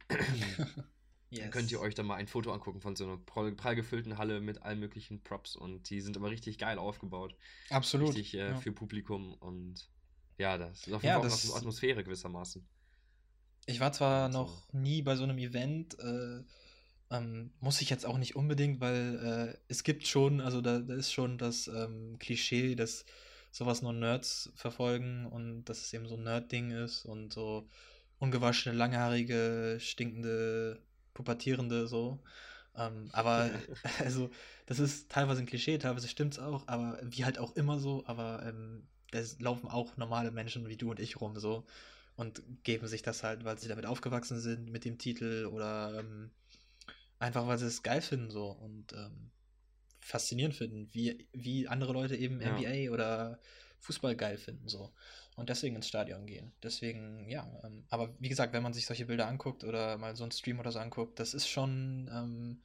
Dann könnt ihr Yes. euch dann mal ein Foto angucken von so einer prall, prall gefüllten Halle mit allen möglichen Props und die sind aber richtig geil aufgebaut. Absolut. Richtig äh, Ja. für Publikum und ja, das ist auf jeden Ja, Fall auch eine das. Atmosphäre gewissermaßen. Ich war zwar Und äh, noch nie bei so einem Event, äh, ähm, muss ich jetzt auch nicht unbedingt, weil äh, es gibt schon, also da, da ist schon das ähm, Klischee, dass sowas nur Nerds verfolgen und dass es eben so ein Nerd-Ding ist und so ungewaschene, langhaarige, stinkende, pubertierende so. Ähm, aber also das ist teilweise ein Klischee, teilweise stimmt's auch, aber wie halt auch immer so, aber ähm, es laufen auch normale Menschen wie du und ich rum so und geben sich das halt, weil sie damit aufgewachsen sind mit dem Titel oder ähm, einfach, weil sie es geil finden so und ähm, faszinierend finden, wie, wie andere Leute eben ja, N B A oder Fußball geil finden so und deswegen ins Stadion gehen. Deswegen, ja, ähm, aber wie gesagt, wenn man sich solche Bilder anguckt oder mal so einen Stream oder so anguckt, das ist schon, ähm,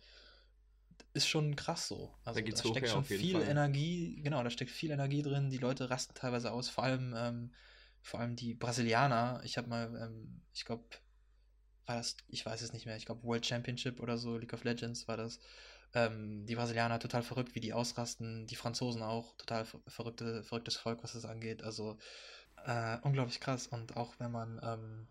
ist schon krass so. da Also da geht's hoch steckt her schon auf jeden viel Fall. Energie, genau, da steckt viel Energie drin. Die Leute rasten teilweise aus, vor allem, ähm, vor allem die Brasilianer. Ich habe mal, ähm, ich glaube, war das, ich weiß es nicht mehr, ich glaube World Championship oder so, League of Legends war das. Ähm, die Brasilianer total verrückt, wie die ausrasten, die Franzosen auch, total ver verrückte, verrücktes Volk, was das angeht. Also äh, unglaublich krass. Und auch wenn man ähm,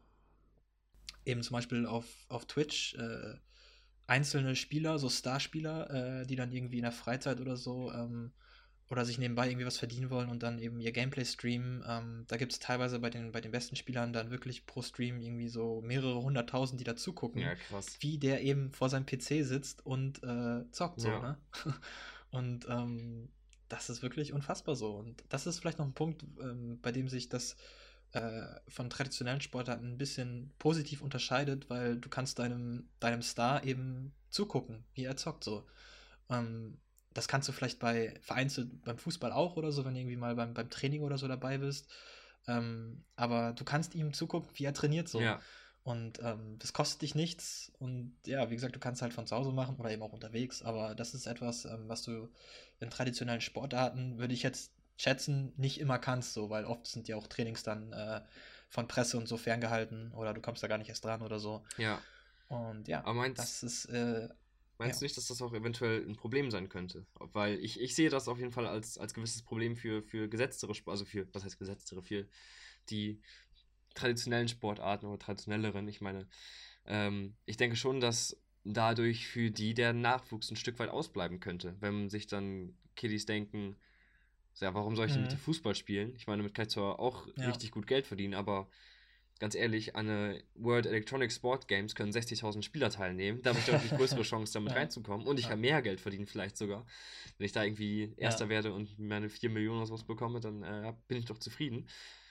eben zum Beispiel auf, auf Twitch äh, einzelne Spieler, so Starspieler, äh, die dann irgendwie in der Freizeit oder so ähm, oder sich nebenbei irgendwie was verdienen wollen und dann eben ihr Gameplay streamen. Ähm, da gibt es teilweise bei den, bei den besten Spielern dann wirklich pro Stream irgendwie so mehrere hunderttausend, die da zugucken, Ja, krass. wie der eben vor seinem P C sitzt und äh, zockt so, Ja, ne? Und ähm, das ist wirklich unfassbar so. Und das ist vielleicht noch ein Punkt, ähm, bei dem sich das äh, von traditionellen Sportarten ein bisschen positiv unterscheidet, weil du kannst deinem, deinem Star eben zugucken, wie er zockt so. Ähm, das kannst du vielleicht bei vereinzelt beim Fußball auch oder so, wenn du irgendwie mal beim, beim Training oder so dabei bist. Ähm, aber du kannst ihm zugucken, wie er trainiert so. Ja, Und ähm, das kostet dich nichts. Und ja, wie gesagt, du kannst halt von zu Hause machen oder eben auch unterwegs. Aber das ist etwas, ähm, was du in traditionellen Sportarten, würde ich jetzt schätzen, nicht immer kannst, so, weil oft sind ja auch Trainings dann äh, von Presse und so ferngehalten oder du kommst da gar nicht erst dran oder so. ja. Und ja, Aber meinst, das ist, äh, meinst ja. du nicht, dass das auch eventuell ein Problem sein könnte? Weil ich, ich sehe das auf jeden Fall als, als gewisses Problem für, für gesetztere, Sp- also für, was heißt gesetztere, für die traditionellen Sportarten oder traditionelleren. Ich meine, ähm, ich denke schon, dass dadurch für die der Nachwuchs ein Stück weit ausbleiben könnte, wenn sich dann Kiddies denken, so, ja, warum soll ich denn bitte Mhm. Fußball spielen? Ich meine, damit kann ich zwar auch Ja, richtig gut Geld verdienen, aber ganz ehrlich, an eine World Electronic Sport Games können sechzigtausend Spieler teilnehmen. Da habe ich deutlich größere Chance, damit ja, reinzukommen. Und ich ja, kann mehr Geld verdienen, vielleicht sogar. Wenn ich da irgendwie ja, Erster werde und meine vier Millionen oder sowas bekomme, dann äh, bin ich doch zufrieden.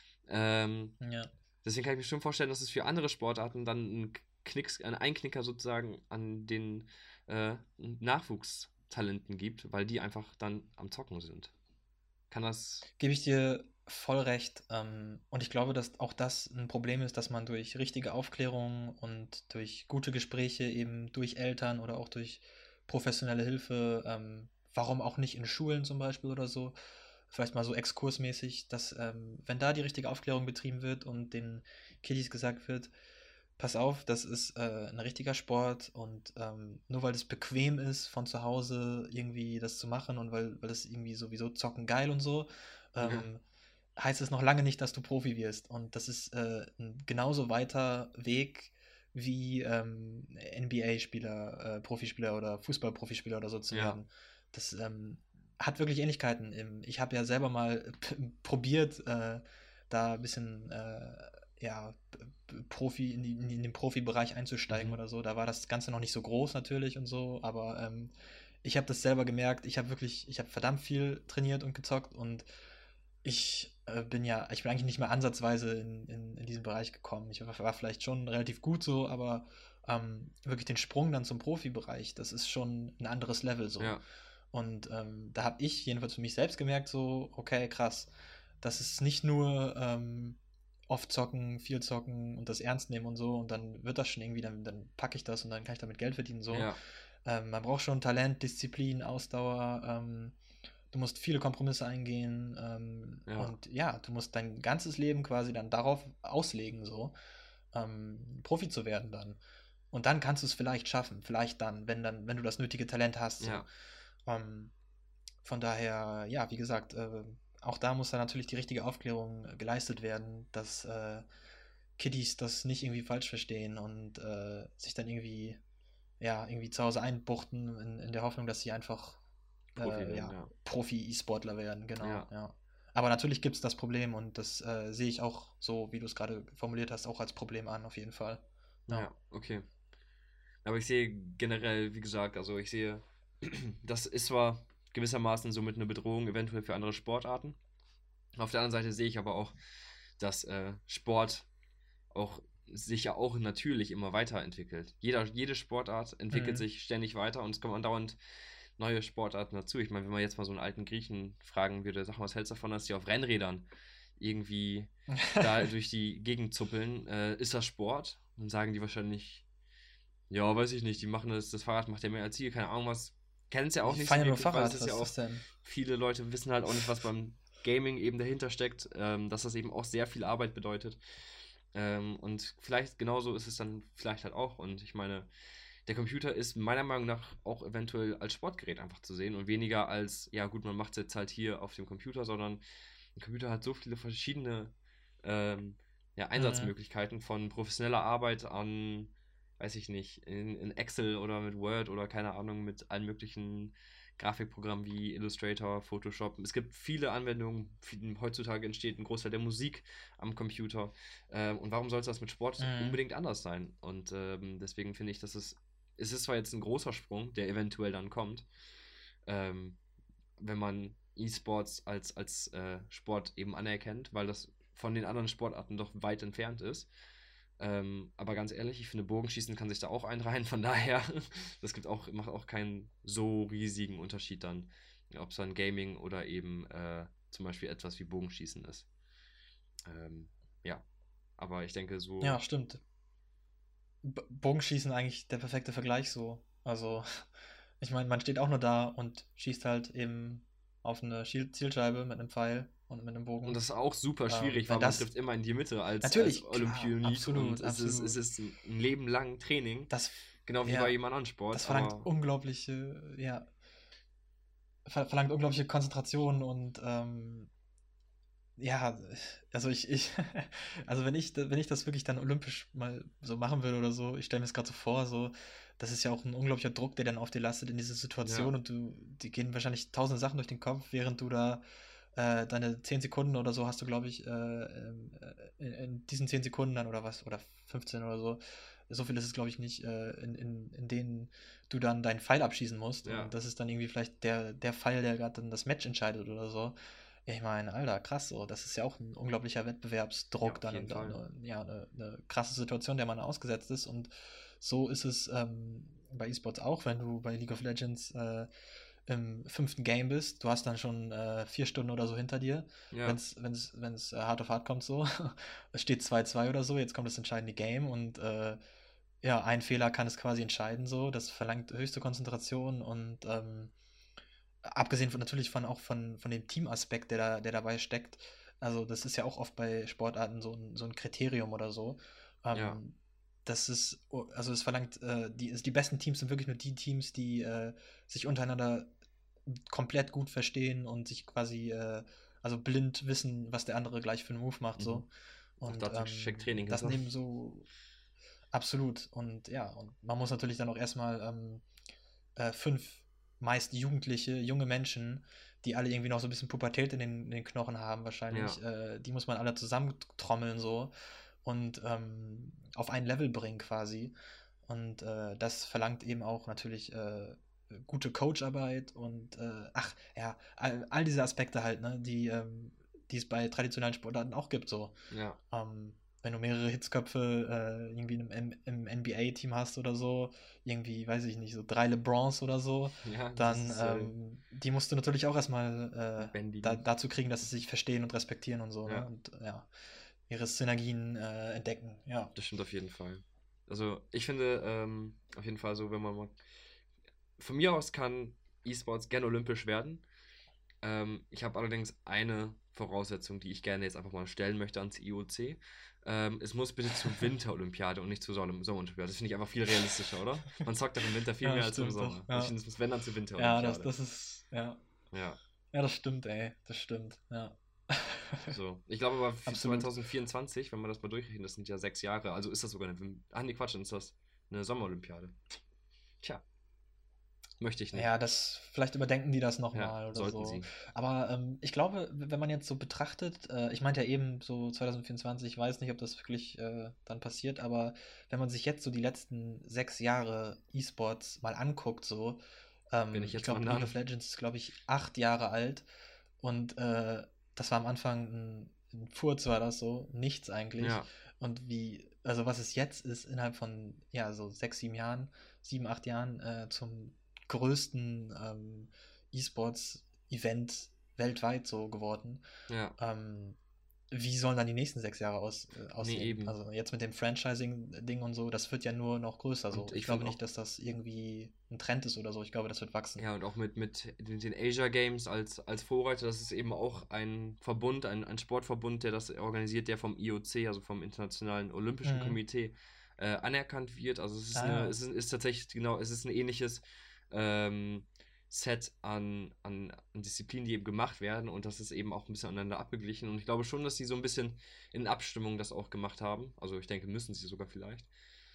Ähm, ja. deswegen kann ich mir schon vorstellen, dass es für andere Sportarten dann einen Knicks, einen Einknicker sozusagen an den äh, Nachwuchstalenten gibt, weil die einfach dann am Zocken sind. Kann das. Gebe ich dir voll recht. Ähm, und ich glaube, dass auch das ein Problem ist, dass man durch richtige Aufklärung und durch gute Gespräche eben durch Eltern oder auch durch professionelle Hilfe, ähm, warum auch nicht in Schulen zum Beispiel oder so, vielleicht mal so exkursmäßig, dass ähm, wenn da die richtige Aufklärung betrieben wird und den Kiddies gesagt wird, pass auf, das ist äh, ein richtiger Sport und ähm, nur weil es bequem ist, von zu Hause irgendwie das zu machen und weil, weil es irgendwie sowieso zocken geil und so, Ja, ähm, heißt es noch lange nicht, dass du Profi wirst. Und das ist äh, ein genauso weiter Weg wie ähm, N B A-Spieler, äh, Profispieler oder Fußball-Profispieler oder so zu ja, werden. Das ähm, hat wirklich Ähnlichkeiten. Im, ich habe ja selber mal p- probiert, äh, da ein bisschen äh, ja, Profi in, die, in den Profibereich einzusteigen mhm. oder so. Da war das Ganze noch nicht so groß natürlich und so, aber ähm, ich habe das selber gemerkt. Ich habe wirklich, ich habe verdammt viel trainiert und gezockt und ich äh, bin ja, ich bin eigentlich nicht mehr ansatzweise in, in, in diesen Bereich gekommen. Ich war, war vielleicht schon relativ gut so, aber ähm, wirklich den Sprung dann zum Profibereich, das ist schon ein anderes Level so. Ja, Und ähm, da habe ich jedenfalls für mich selbst gemerkt, so, okay, krass, das ist nicht nur ähm, oft zocken, viel zocken und das ernst nehmen und so und dann wird das schon irgendwie, dann, dann packe ich das und dann kann ich damit Geld verdienen so. ja, Ähm, man braucht schon Talent, Disziplin, Ausdauer, ähm, du musst viele Kompromisse eingehen ähm, ja, und ja, du musst dein ganzes Leben quasi dann darauf auslegen, so ähm, Profi zu werden dann. Und dann kannst du es vielleicht schaffen, vielleicht dann, wenn dann, wenn du das nötige Talent hast, so. ja, Ähm, von daher, ja, wie gesagt, äh, auch da muss dann natürlich die richtige Aufklärung äh, geleistet werden, dass äh, Kiddies das nicht irgendwie falsch verstehen und äh, sich dann irgendwie, ja, irgendwie zu Hause einbuchten in, in der Hoffnung, dass sie einfach Profi äh, werden, ja, ja. Profi-E-Sportler werden, genau, Ja, ja. Aber natürlich gibt es das Problem und das äh, sehe ich auch so, wie du es gerade formuliert hast, auch als Problem an, auf jeden Fall. Ja. ja, okay. Aber ich sehe generell, wie gesagt, also ich sehe, das ist zwar gewissermaßen somit eine Bedrohung eventuell für andere Sportarten. Auf der anderen Seite sehe ich aber auch, dass äh, Sport auch sich ja auch natürlich immer weiterentwickelt. Jeder, jede Sportart entwickelt Mhm. sich ständig weiter und es kommen andauernd neue Sportarten dazu. Ich meine, wenn man jetzt mal so einen alten Griechen fragen würde, sag mal, was hältst du davon, dass die auf Rennrädern irgendwie da durch die Gegend zuppeln? Äh, ist das Sport? Dann sagen die wahrscheinlich, ja, weiß ich nicht, die machen das, das Fahrrad macht ja mehr als sie, keine Ahnung was. Kennen es ja auch Ich nicht fahre so ja nur wirklich, weil es Fahrrad, ist ja was ist das auch, denn? viele Leute wissen halt auch nicht, was beim Gaming eben dahinter steckt, ähm, dass das eben auch sehr viel Arbeit bedeutet. Ähm, und vielleicht genauso ist es dann vielleicht halt auch. Und ich meine, der Computer ist meiner Meinung nach auch eventuell als Sportgerät einfach zu sehen und weniger als, ja gut, man macht es jetzt halt hier auf dem Computer, sondern ein Computer hat so viele verschiedene ähm, ja, Mhm. Einsatzmöglichkeiten von professioneller Arbeit an, weiß ich nicht, in, in Excel oder mit Word oder keine Ahnung, mit allen möglichen Grafikprogrammen wie Illustrator, Photoshop. Es gibt viele Anwendungen. Viel, heutzutage entsteht ein Großteil der Musik am Computer. Ähm, und warum sollte das mit Sport Mhm. unbedingt anders sein? Und ähm, deswegen finde ich, dass es, es ist zwar jetzt ein großer Sprung, der eventuell dann kommt, ähm, wenn man E-Sports als, als äh, Sport eben anerkennt, weil das von den anderen Sportarten doch weit entfernt ist. Ähm, aber ganz ehrlich, ich finde, Bogenschießen kann sich da auch einreihen, von daher, das gibt auch, macht auch keinen so riesigen Unterschied dann, ob es dann Gaming oder eben äh, zum Beispiel etwas wie Bogenschießen ist. Ähm, ja, aber ich denke so, Ja, stimmt. B Bogenschießen eigentlich der perfekte Vergleich so. Also, ich meine, man steht auch nur da und schießt halt eben auf eine Schiel Zielscheibe mit einem Pfeil und mit einem und Bogen. das ist auch super Ähm, schwierig, wenn weil man das trifft immer in die Mitte als, als natürlich, klar, Olympionik und absolut, es ist, es absolut. ist ein Leben lang Training, Das, genau wie bei ja, jedem anderen Sport, das verlangt aber unglaubliche, ja, ver verlangt unglaubliche Konzentration und ähm, ja, also ich, ich, also wenn ich, wenn ich das wirklich dann olympisch mal so machen würde oder so, ich stelle mir das gerade so vor, so, das ist ja auch ein unglaublicher Druck, der dann auf dir lastet in dieser ja, Situation und du, die gehen wahrscheinlich tausend Sachen durch den Kopf, während du da äh, deine zehn Sekunden oder so hast du, glaube ich, äh, ähm, äh, in, in diesen zehn Sekunden dann oder was, oder fünfzehn oder so, so viel ist es, glaube ich, nicht, äh, in, in, in denen du dann deinen Pfeil abschießen musst ja, und das ist dann irgendwie vielleicht der, der Pfeil, der gerade dann das Match entscheidet oder so. Ja, ich meine, Alter, krass so. Das ist ja auch ein unglaublicher ja, Wettbewerbsdruck auf dann jeden und Fall. eine, ja, eine, eine krasse Situation, der man ausgesetzt ist. Und so ist es ähm, bei E-Sports auch, wenn du bei League of Legends äh, im fünften Game bist. Du hast dann schon äh, vier Stunden oder so hinter dir. Wenn Ja, es wenn's, wenn's, äh, hart auf hart kommt, so. Es steht zwei zwei oder so. Jetzt kommt das entscheidende Game und äh, ja, ein Fehler kann es quasi entscheiden, so. Das verlangt höchste Konzentration und ähm, abgesehen von natürlich von auch von, von dem Teamaspekt, der da, der dabei steckt. Also, das ist ja auch oft bei Sportarten so ein, so ein Kriterium oder so. ja, Ähm, das ist, oh, also es verlangt, äh, die, also die besten Teams sind wirklich nur die Teams, die äh, sich untereinander komplett gut verstehen und sich quasi, äh, also blind wissen, was der andere gleich für einen Move macht, mhm. so. Auch Und dazu steckt ähm, Training das hinter. nehmen so absolut. Und ja, und man muss natürlich dann auch erstmal ähm, äh, fünf meist Jugendliche, junge Menschen, die alle irgendwie noch so ein bisschen Pubertät in den, in den Knochen haben Ja, wahrscheinlich. Äh, die muss man alle zusammentrommeln so und ähm, auf ein Level bringen quasi. Und äh, das verlangt eben auch natürlich äh, gute Coacharbeit und äh, ach ja, all, all diese Aspekte halt, ne, die, ähm, die es bei traditionellen Sportarten auch gibt so. ja, Ähm, wenn du mehrere Hitzköpfe äh, irgendwie im, im, im N B A-Team hast oder so, irgendwie, weiß ich nicht, so drei LeBrons oder so, ja, das dann ist äh, ähm, die musst du natürlich auch erstmal äh, da, bändigen. dazu kriegen, dass sie sich verstehen und respektieren und so, ne? Ja, Und ja, ihre Synergien äh, entdecken, ja. das stimmt auf jeden Fall. Also ich finde ähm, auf jeden Fall so, wenn man mal. Von mir aus kann E-Sports gerne olympisch werden. Ähm, ich habe allerdings eine Voraussetzung, die ich gerne jetzt einfach mal stellen möchte ans I O C. Ähm, es muss bitte zur Winterolympiade und nicht zur Sonne- Sommerolympiade. Das finde ich einfach viel realistischer, oder? Man zockt doch im Winter viel Ja, mehr als im stimmt doch, Sommer. Also ich ja. finde, es muss wenn dann zur Ja, das, Winterolympiade. das ist, ja. Ja, Ja, das stimmt, ey. Das stimmt, ja. so. Ich glaube aber für Absolut. zwanzig vierundzwanzig, wenn man das mal durchrechnet, das sind ja sechs Jahre. Also ist das sogar eine. Wim- Ach nee, Quatsch, dann ist das eine Sommerolympiade. Tja, möchte ich nicht. Ja, das, vielleicht überdenken die das Ja, nochmal oder sollten so. sie. Aber ähm, ich glaube, wenn man jetzt so betrachtet, äh, ich meinte ja eben so zwanzig vierundzwanzig, ich weiß nicht, ob das wirklich äh, dann passiert, aber wenn man sich jetzt so die letzten sechs Jahre E-Sports mal anguckt, so, Bin ähm, ich ich jetzt glaube, League wandern? of Legends ist, glaube ich, acht Jahre alt und äh, das war am Anfang ein, ein Furz, war das so, nichts eigentlich. Ja, Und wie, also was es jetzt ist, innerhalb von, ja, so sechs, sieben Jahren, sieben, acht Jahren äh, zum größten ähm, E-Sports-Event weltweit so geworden. ja. Ähm, wie sollen dann die nächsten sechs Jahre aus, äh, Nee, aussehen? eben. Also jetzt mit dem Franchising-Ding und so, das wird ja nur noch größer Und so. Ich ich glaube finde auch, nicht, dass das irgendwie ein Trend ist oder so. Ich glaube, das wird wachsen. ja, und auch mit, mit den den Asia Games als, als Vorreiter, das ist eben auch ein Verbund, ein, ein Sportverbund, der das organisiert, der vom I O C, also vom Internationalen Olympischen Mhm. Komitee, äh, anerkannt wird. Also es ist eine, Ah, es ist, ist tatsächlich, genau, es ist ein ähnliches ähm, Set an, an, an Disziplinen, die eben gemacht werden und das ist eben auch ein bisschen aneinander abgeglichen. Und ich glaube schon, dass sie so ein bisschen in Abstimmung das auch gemacht haben. Also ich denke, müssen sie sogar vielleicht.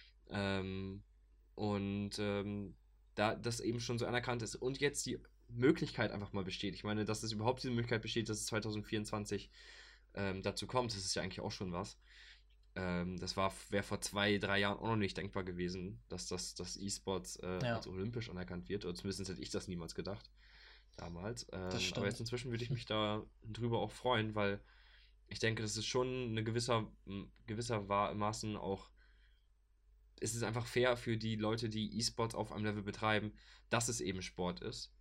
Ähm, und ähm, da das eben schon so anerkannt ist und jetzt die Möglichkeit einfach mal besteht. Ich meine, dass es überhaupt diese Möglichkeit besteht, dass es zwanzig vierundzwanzig ähm, dazu kommt, das ist ja eigentlich auch schon was. Ähm, das war, wäre vor zwei, drei Jahren auch noch nicht denkbar gewesen, dass das, das E-Sports äh, ja, als olympisch anerkannt wird. Oder zumindest hätte ich das niemals gedacht damals. das Ähm, aber jetzt stimmt. inzwischen würde ich mich da drüber auch freuen, weil ich denke, das ist schon eine gewisser, m- gewisser Wa- Maßen auch, es ist einfach fair für die Leute, die E-Sports auf einem Level betreiben, dass es eben Sport ist.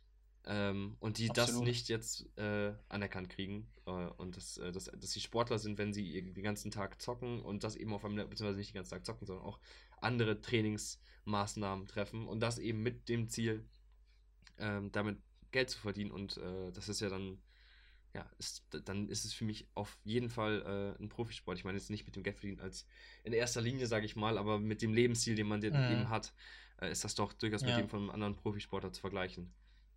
Ähm, und die das Absolut. nicht jetzt äh, anerkannt kriegen. Äh, und dass, äh, dass, dass sie Sportler sind, wenn sie irgendwie den ganzen Tag zocken und das eben auf einem, beziehungsweise nicht den ganzen Tag zocken, sondern auch andere Trainingsmaßnahmen treffen und das eben mit dem Ziel, ähm, damit Geld zu verdienen. Und äh, das ist ja dann, ja, ist, dann ist es für mich auf jeden Fall äh, ein Profisport. Ich meine jetzt nicht mit dem Geld verdienen als in erster Linie, sage ich mal, aber mit dem Lebensstil, den man den eben Mhm. hat, äh, ist das doch durchaus mit dem Ja. von einem anderen Profisportler zu vergleichen.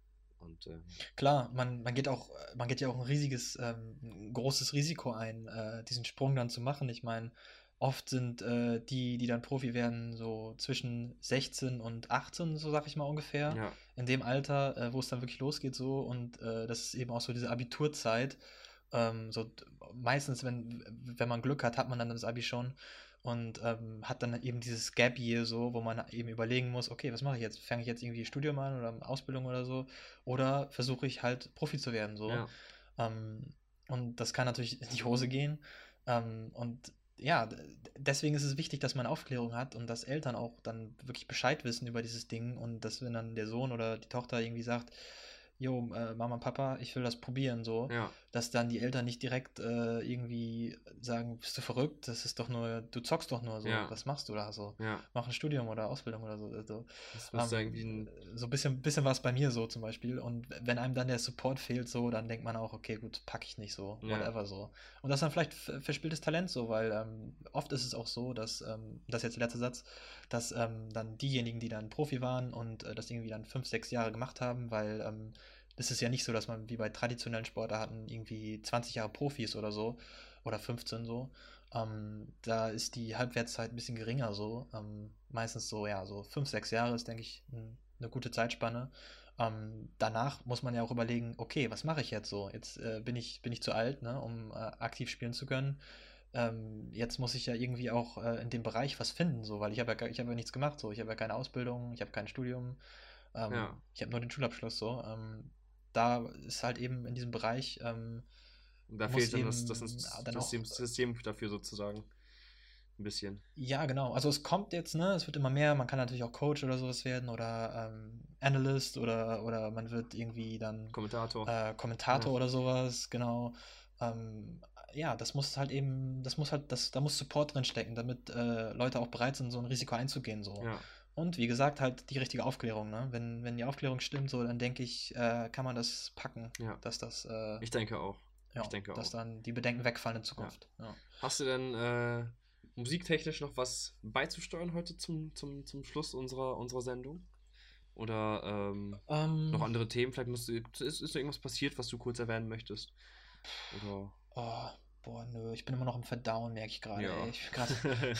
Und äh, Klar, man, man geht auch, äh, man geht ja auch ein riesiges, ähm, ein großes Risiko ein, äh, diesen Sprung dann zu machen. Ich meine, oft sind äh, die, die dann Profi werden, so zwischen sechzehn und achtzehn, so sag ich mal ungefähr, ja, in dem Alter, äh, wo es dann wirklich losgeht, so. Und äh, das ist eben auch so diese Abiturzeit. Ähm, so d- meistens, wenn, wenn man Glück hat, hat man dann das Abi schon und ähm, hat dann eben dieses Gap Year so, wo man eben überlegen muss, okay, was mache ich jetzt? Fange ich jetzt irgendwie Studium an oder Ausbildung oder so? Oder versuche ich halt Profi zu werden, so. ja, Ähm, und das kann natürlich in die Hose gehen. Ähm, und ja, d- deswegen ist es wichtig, dass man Aufklärung hat und dass Eltern auch dann wirklich Bescheid wissen über dieses Ding und dass wenn dann der Sohn oder die Tochter irgendwie sagt, Jo, äh, Mama, Papa, ich will das probieren, so, ja, dass dann die Eltern nicht direkt äh, irgendwie sagen, bist du verrückt? Das ist doch nur, du zockst doch nur so, ja, was machst du da so? ja. Mach ein Studium oder Ausbildung oder so. Also, Das müsste ähm, irgendwie ein. so ein bisschen, bisschen war es bei mir so zum Beispiel. Und wenn einem dann der Support fehlt, so, dann denkt man auch, okay, gut, packe ich nicht so, Ja, whatever so. Und das ist dann vielleicht ver- verspieltes Talent so, weil ähm, oft ist es auch so, dass, ähm, das ist jetzt der letzte Satz, dass ähm, dann diejenigen, die dann Profi waren und äh, das irgendwie dann fünf, sechs Jahre gemacht haben, weil ähm, es ist ja nicht so, dass man wie bei traditionellen Sportarten irgendwie zwanzig Jahre Profis oder so oder fünfzehn so. Ähm, da ist die Halbwertszeit ein bisschen geringer so. Ähm, meistens so, ja, so fünf, sechs Jahre ist, denke ich, ein, eine gute Zeitspanne. Ähm, danach muss man ja auch überlegen, okay, was mache ich jetzt so? Jetzt äh, bin ich, bin ich zu alt, ne, um äh, aktiv spielen zu können. Ähm, jetzt muss ich ja irgendwie auch äh, in dem Bereich was finden, so, weil ich habe ja, gar- ich habe ja nichts gemacht, so, ich habe ja keine Ausbildung, ich habe kein Studium, ja. ähm, ich habe nur den Schulabschluss, so. Ähm, da ist halt eben in diesem Bereich, ähm, Und da muss fehlt dann das, das eben ist dann das auch, System, System dafür sozusagen. Ein bisschen. ja, genau. Also es kommt jetzt, ne? Es wird immer mehr. Man kann natürlich auch Coach oder sowas werden oder ähm, Analyst oder, oder man wird irgendwie dann Kommentator. äh, Ja, Kommentator oder sowas, genau. Ähm, ja, das muss halt eben, das muss halt, das, da muss Support drin stecken, damit äh, Leute auch bereit sind, so ein Risiko einzugehen, so. ja, Und wie gesagt, halt die richtige Aufklärung, ne? Wenn, wenn die Aufklärung stimmt, so, dann denke ich, äh, kann man das packen, ja. dass das, äh, Ich denke auch. Ich ja, denke dass auch. dann die Bedenken wegfallen in Ja. Zukunft. Ja. Hast du denn äh, musiktechnisch noch was beizusteuern heute zum, zum, zum Schluss unserer, unserer Sendung? Oder ähm, noch Ähm, andere Themen? Vielleicht musst du, ist, ist da irgendwas passiert, was du kurz erwähnen möchtest? Oder Oh, boah, nö, ich bin immer noch im Verdauen, merke ich gerade, ey. ja. Ich bin gerade,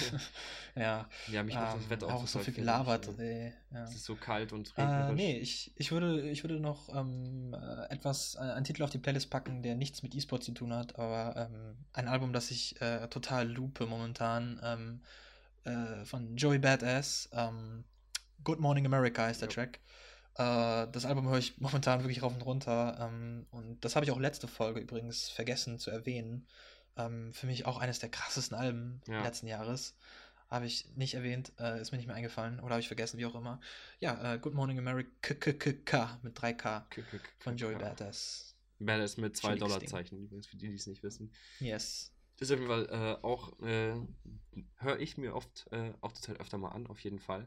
ja, Ja, mich macht das ähm, Wetter auch auch so total viel fertig. gelabert, Äh, ey. Es Ja. ist so kalt und Äh, nee, regnerisch. ich, ich würde, ich würde noch ähm, äh, etwas, äh, einen Titel auf die Playlist packen, der nichts mit E-Sport zu tun hat, aber ähm, ein Album, das ich äh, total loope momentan, ähm, äh, von Joey Badass, ähm, Good Morning America heißt der Ja. Track. Äh, das Album höre ich momentan wirklich rauf und runter. Ähm, und das habe ich auch letzte Folge übrigens vergessen zu erwähnen. Ähm, für mich auch eines der krassesten Alben Ja. letzten Jahres. Habe ich nicht erwähnt, äh, ist mir nicht mehr eingefallen oder habe ich vergessen, wie auch immer. Ja, äh, Good Morning America mit drei K K -k -k von Joey -k Badass. Badass mit zwei Chilliges Ding. Dollarzeichen, übrigens, für die, die es nicht wissen. Yes. Das ist auf jeden Fall äh, auch, äh, höre ich mir oft, äh, auch total öfter mal an, auf jeden Fall.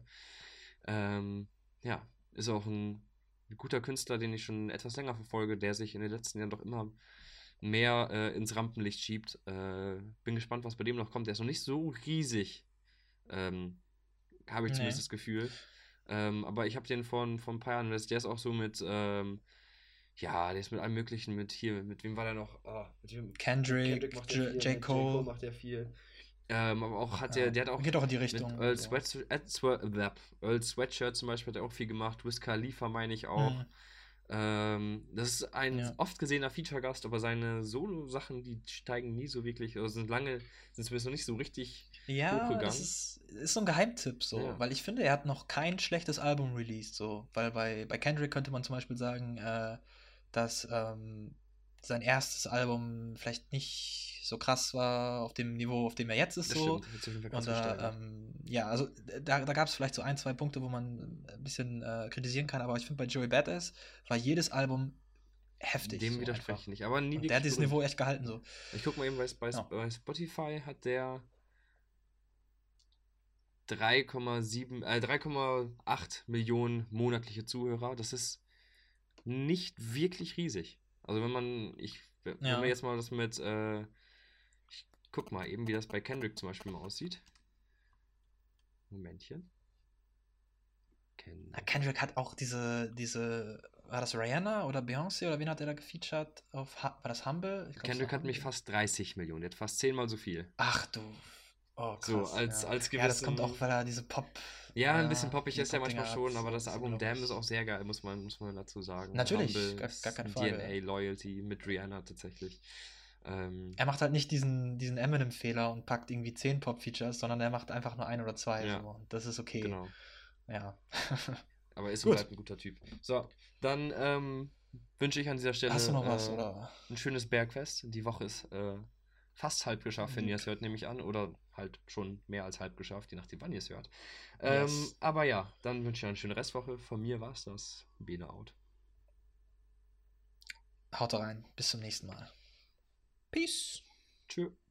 Ähm, ja, ist auch ein, ein guter Künstler, den ich schon etwas länger verfolge, der sich in den letzten Jahren doch immer mehr äh, ins Rampenlicht schiebt. Äh, bin gespannt, was bei dem noch kommt. Der ist noch nicht so riesig, ähm, habe ich zumindest Nee. das Gefühl. Ähm, aber ich habe den vor, vor ein paar Jahren, der ist auch so mit, ähm, ja, der ist mit allem Möglichen, mit hier, mit wem war der noch? Ah, mit, wem, mit Kendrick Kendrick, macht der J, viel, J. mit J. Cole Cole. macht der viel. Ähm, aber auch hat der, Ja. der hat auch Geht auch in die mit Richtung. Earl, So. Sweat, Ed Swe- äh, Earl Sweatshirt zum Beispiel hat er auch viel gemacht. Wiz Khalifa meine ich auch. Hm, Ähm, das ist ein ja. oft gesehener Feature-Gast, aber seine Solo-Sachen, die steigen nie so wirklich, also sind lange, sind zumindest noch nicht so richtig Ja, das hochgegangen. ist, ist so ein Geheimtipp so, Ja, weil ich finde, er hat noch kein schlechtes Album released, so, weil bei, bei Kendrick könnte man zum Beispiel sagen, äh, dass ähm, sein erstes Album vielleicht nicht so krass war auf dem Niveau, auf dem er jetzt ist. Das So. stimmt, hat sich auf jeden Fall krass Und da, gesteigert. ähm, ja, also da, da gab es vielleicht so ein, zwei Punkte, wo man ein bisschen äh, kritisieren kann, aber ich finde, bei Joey Badass war jedes Album heftig. Dem so widerspreche einfach. ich nicht, aber nie Und der hat wirklich dieses berühmt. Niveau echt gehalten. So. Ich guck mal eben, bei, bei, Ja. bei Spotify hat der drei Komma sieben, äh, drei Komma acht Millionen monatliche Zuhörer. Das ist nicht wirklich riesig. Also wenn man, ich, wenn Ja. man jetzt mal das mit, äh, ich guck mal eben, wie das bei Kendrick zum Beispiel mal aussieht. Momentchen. Na, Kendrick hat auch diese, diese, war das Rihanna oder Beyoncé oder wen hat er da gefeatured? Auf, Ha- war das Humble? Ich glaub, Kendrick es war hat mich Humble. fast dreißig Millionen, der hat fast zehnmal so viel. Ach du. Oh, So, krass. als, ja. als ja, das kommt auch, gewissen. weil er diese Pop. Ja, ein ja, bisschen poppig diese ist er manchmal Pop-Dinger hat, schon, aber so das ein bisschen Album Damn ist unglaublich. auch sehr geil, muss man, muss man dazu sagen. Natürlich, Humble gar, ist gar keine ein Frage. D N A Loyalty mit Rihanna tatsächlich. Ähm, Er macht halt nicht diesen, diesen Eminem-Fehler und packt irgendwie zehn Pop-Features, sondern er macht einfach nur ein oder zwei. ja, So. Und das ist okay. genau. Ja. Aber ist und Gut. bleibt ein guter Typ. So, dann ähm, wünsche ich an dieser Stelle Hast du noch was, äh, oder? ein schönes Bergfest. Die Woche ist äh, fast halb geschafft, wenn ihr Lieb. es hört, nehme ich an. Oder halt schon mehr als halb geschafft, je nachdem, wann ihr es hört. Ähm, Yes. aber ja, dann wünsche ich euch eine schöne Restwoche. Von mir war es das. Bene out. Haut rein. Bis zum nächsten Mal. Peace. Tschö.